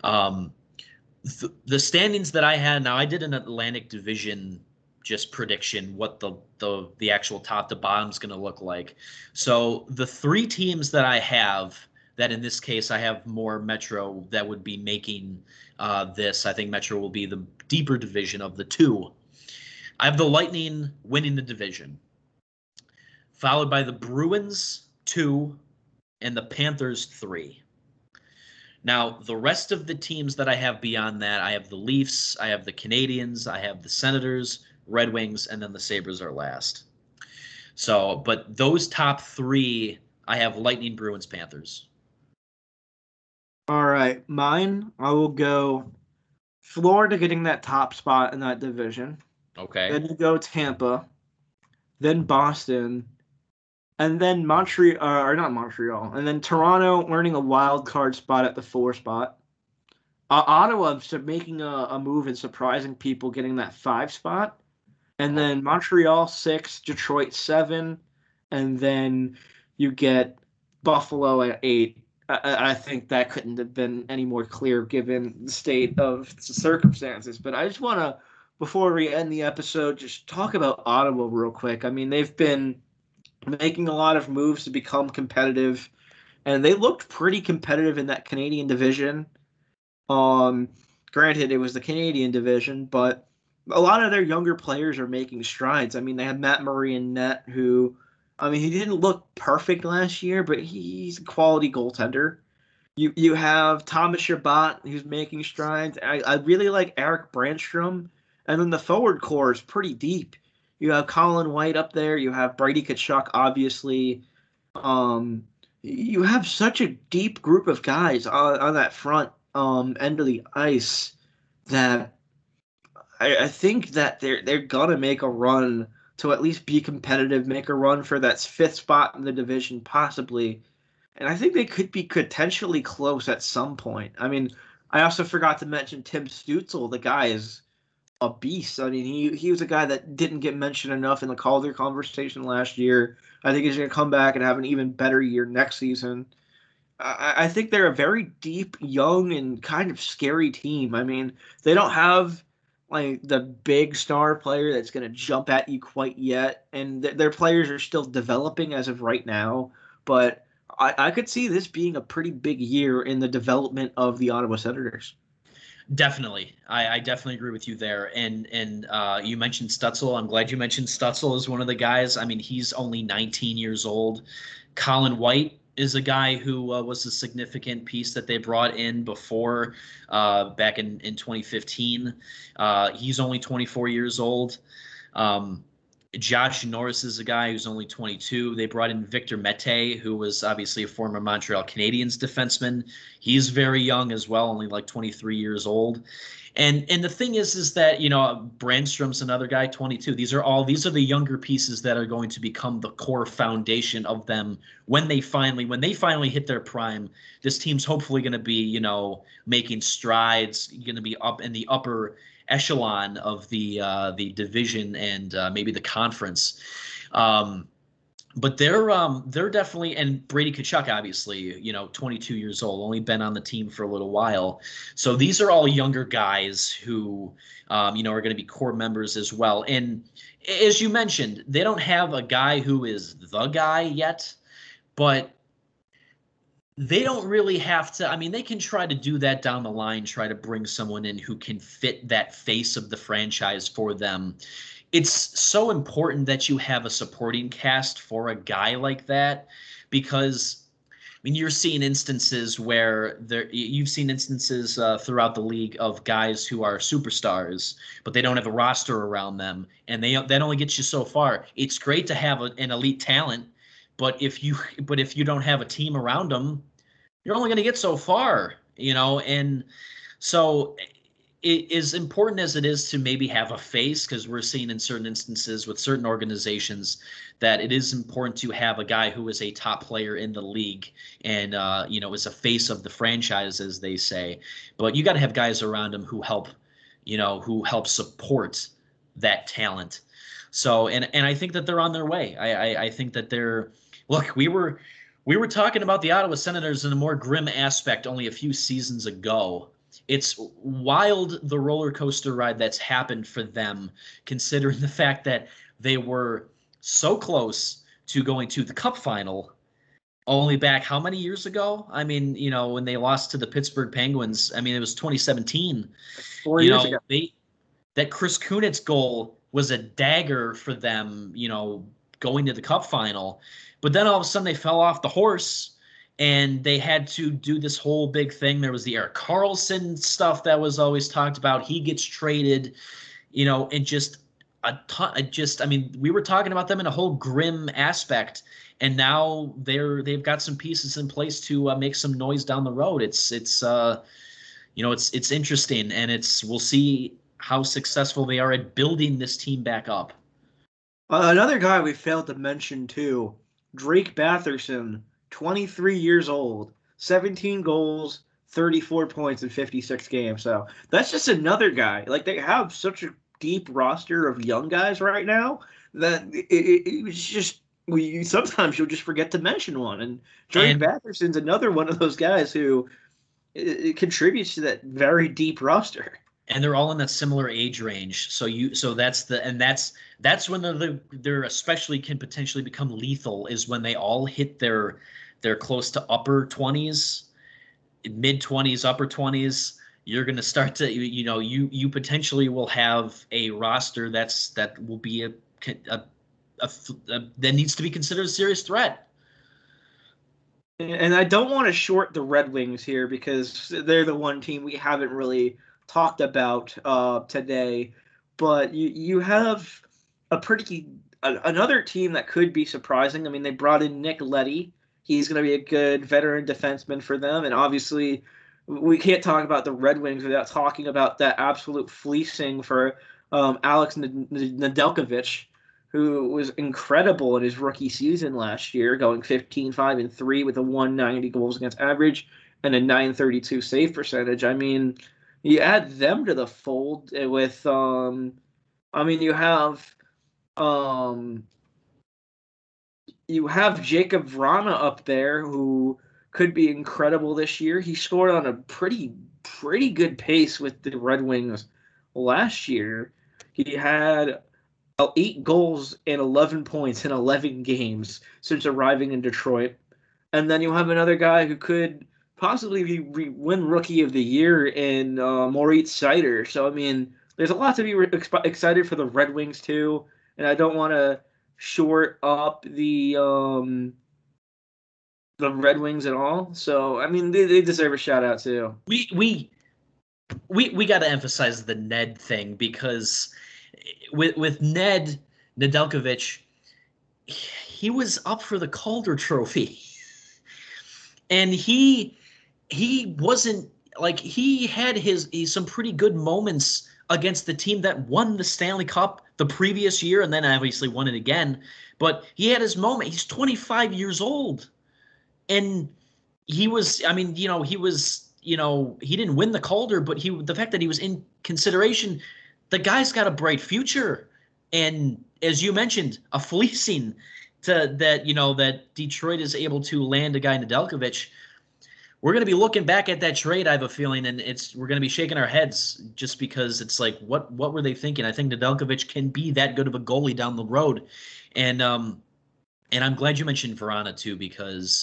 the standings that I had now, I did an Atlantic Division just prediction what the actual top to bottom is going to look like. So the three teams that I have that in this case I have more Metro that would be making this. I think Metro will be the deeper division of the two. I have the Lightning winning the division, followed by the Bruins 2 and the Panthers 3. Now, the rest of the teams that I have beyond that, I have the Leafs, I have the Canadiens, I have the Senators, Red Wings, and then the Sabres are last. So, but those top three, I have Lightning, Bruins, Panthers. All right, mine, I will go Florida getting that top spot in that division. Okay. Then you go Tampa, then Boston, and then Montreal, or not Montreal, and then Toronto earning a wild card spot at the 4 spot. Ottawa making a move and surprising people, getting that 5 spot. And then Montreal 6, Detroit 7, and then you get Buffalo at 8. I think that couldn't have been any more clear given the state of the circumstances. But I just want to, before we end the episode, just talk about Ottawa real quick. I mean, they've been making a lot of moves to become competitive, and they looked pretty competitive in that Canadian division. Granted, it was the Canadian division, but a lot of their younger players are making strides. I mean, they have Matt Murray in net, who, I mean, he didn't look perfect last year, but he's a quality goaltender. You have Thomas Chabot, who's making strides. I really like Eric Brandstrom, and then the forward core is pretty deep. You have Colin White up there. You have Brady Tkachuk, obviously. You have such a deep group of guys on that front end of the ice that I think that they're gonna make a run to at least be competitive, make a run for that 5th spot in the division, possibly. And I think they could be potentially close at some point. I mean, I also forgot to mention Tim Stützle. The guy is a beast. I mean, he was a guy that didn't get mentioned enough in the Calder conversation last year. I think he's going to come back and have an even better year next season. I think they're a very deep, young, and kind of scary team. I mean, they don't have like the big star player that's going to jump at you quite yet, and their players are still developing as of right now. But I could see this being a pretty big year in the development of the Ottawa Senators. Definitely. I definitely agree with you there. And you mentioned Stützle. I'm glad you mentioned Stützle as one of the guys. I mean, he's only 19 years old. Colin White is a guy who was a significant piece that they brought in before back in 2015. He's only 24 years old. Josh Norris is a guy who's only 22. They brought in Victor Mete, who was obviously a former Montreal Canadiens defenseman. He's very young as well, only like 23 years old. And the thing is that, you know, Brandstrom's another guy, 22. These are the younger pieces that are going to become the core foundation of them when they finally hit their prime. This team's hopefully going to be, you know, making strides, going to be up in the upper echelon of the division and maybe the conference. But they're definitely, and Brady Tkachuk, obviously, 22 years old, only been on the team for a little while. So these are all younger guys who, are going to be core members as well. And as you mentioned, they don't have a guy who is the guy yet, but they don't really have to. I mean, they can try to do that down the line, try to bring someone in who can fit that face of the franchise for them. It's so important that you have a supporting cast for a guy like that, because I mean, you're seeing instances where you've seen instances throughout the league of guys who are superstars, but they don't have a roster around them, and that only gets you so far. It's great to have an elite talent, but if you don't have a team around them, you're only going to get so far, and so it is important as it is to maybe have a face, because we're seeing in certain instances with certain organizations that it is important to have a guy who is a top player in the league and is a face of the franchise, as they say. But you got to have guys around him who help support that talent. So and I think that they're on their way. I think that they're look. We were talking about the Ottawa Senators in a more grim aspect only a few seasons ago. It's wild, the roller coaster ride that's happened for them, considering the fact that they were so close to going to the Cup final only back how many years ago? I mean, when they lost to the Pittsburgh Penguins, I mean, it was 2017. 4 years ago. That Chris Kunitz goal was a dagger for them, going to the Cup final. But then all of a sudden they fell off the horse, and they had to do this whole big thing. There was the Erik Karlsson stuff that was always talked about. He gets traded, and just a ton. I mean, we were talking about them in a whole grim aspect, and now they've got some pieces in place to make some noise down the road. It's interesting, and we'll see how successful they are at building this team back up. Another guy we failed to mention too, Drake Batherson. 23 years old, 17 goals, 34 points in 56 games. So that's just another guy. Like, they have such a deep roster of young guys right now that it's just sometimes you'll just forget to mention one. And Drake Batherson's another one of those guys who contributes to that very deep roster. And they're all in that similar age range. So that's when they're especially can potentially become lethal, is when they all hit their close to upper 20s, mid 20s, upper 20s. You're going to start to, you potentially will have a roster that will be that needs to be considered a serious threat. And I don't want to short the Red Wings here, because they're the one team we haven't really talked about today, but you have another team that could be surprising. I mean, they brought in Nick Leddy. He's going to be a good veteran defenseman for them, and obviously we can't talk about the Red Wings without talking about that absolute fleecing for Alex Nedeljkovic, who was incredible in his rookie season last year, going 15-5-3 with a 190 goals against average and a 932 save percentage. I mean, you add them to the fold with, you have Jacob Vrana up there, who could be incredible this year. He scored on a pretty good pace with the Red Wings last year. He had 8 goals and 11 points in 11 games since arriving in Detroit. And then you have another guy who could possibly win Rookie of the Year in Moritz Seider. So, I mean, there's a lot to be excited for the Red Wings, too. And I don't want to short up the Red Wings at all. So, I mean, they deserve a shout-out, too. We got to emphasize the Ned thing, because with Nedeljkovic, he was up for the Calder Trophy. And he wasn't, like, he had some pretty good moments against the team that won the Stanley Cup the previous year, and then obviously won it again. But he had his moment. He's 25 years old. And he was, I mean, he didn't win the Calder, but the fact that he was in consideration, the guy's got a bright future. And as you mentioned, a fleecing to that, that Detroit is able to land a guy, Nedeljkovic. We're going to be looking back at that trade, I have a feeling, and we're going to be shaking our heads just because it's like, what were they thinking? I think Nedeljkovic can be that good of a goalie down the road. And I'm glad you mentioned Verana too, because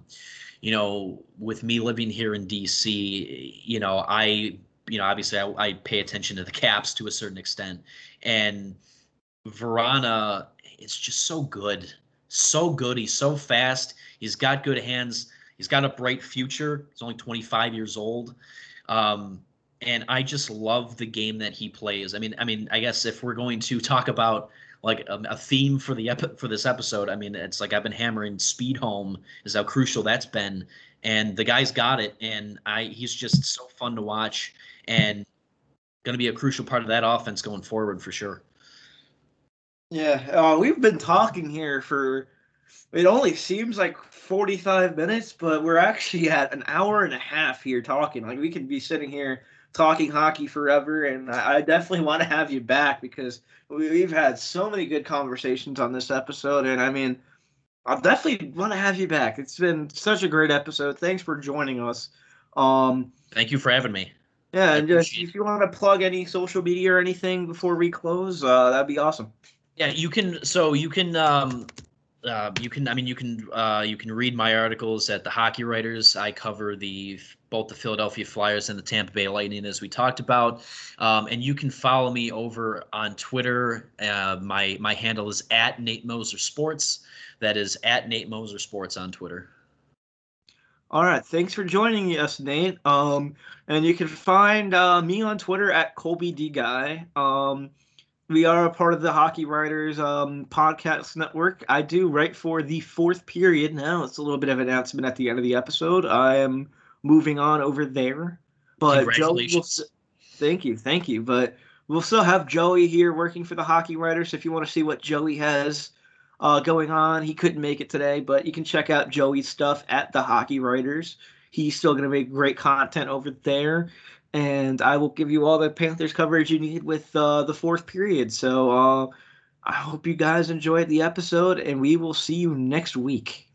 with me living here in DC, obviously I pay attention to the Caps to a certain extent, and Verana is just so good, so good. He's so fast. He's got good hands. He's got a bright future. He's only 25 years old. And I just love the game that he plays. I mean, I guess if we're going to talk about like a theme for for this episode, I mean, it's like I've been hammering speed home is how crucial that's been. And the guy's got it. And he's just so fun to watch and going to be a crucial part of that offense going forward for sure. Yeah, we've been talking here for, it only seems like 45 minutes, but we're actually at an hour and a half here talking. Like, we could be sitting here talking hockey forever, and I definitely want to have you back because we've had so many good conversations on this episode, and I mean, I'll definitely want to have you back. It's been such a great episode. Thanks for joining us. Thank you for having me. Yeah, and just if you want to plug any social media or anything before we close, that'd be awesome. Yeah, you can. So you can. You can read my articles at the Hockey Writers. I cover both the Philadelphia Flyers and the Tampa Bay Lightning, as we talked about. And you can follow me over on Twitter. My handle is at Nate Moser Sports. That is at Nate Moser Sports on Twitter. All right, thanks for joining us, Nate. And you can find me on Twitter at Colby D Guy. We are a part of the Hockey Writers podcast network. I do write for the Fourth Period now. It's a little bit of an announcement at the end of the episode. I am moving on over there. But congratulations. Thank you. But we'll still have Joey here working for the Hockey Writers. If you want to see what Joey has going on, he couldn't make it today, but you can check out Joey's stuff at the Hockey Writers. He's still going to make great content over there. And I will give you all the Panthers coverage you need with the Fourth Period. So I hope you guys enjoyed the episode, and we will see you next week.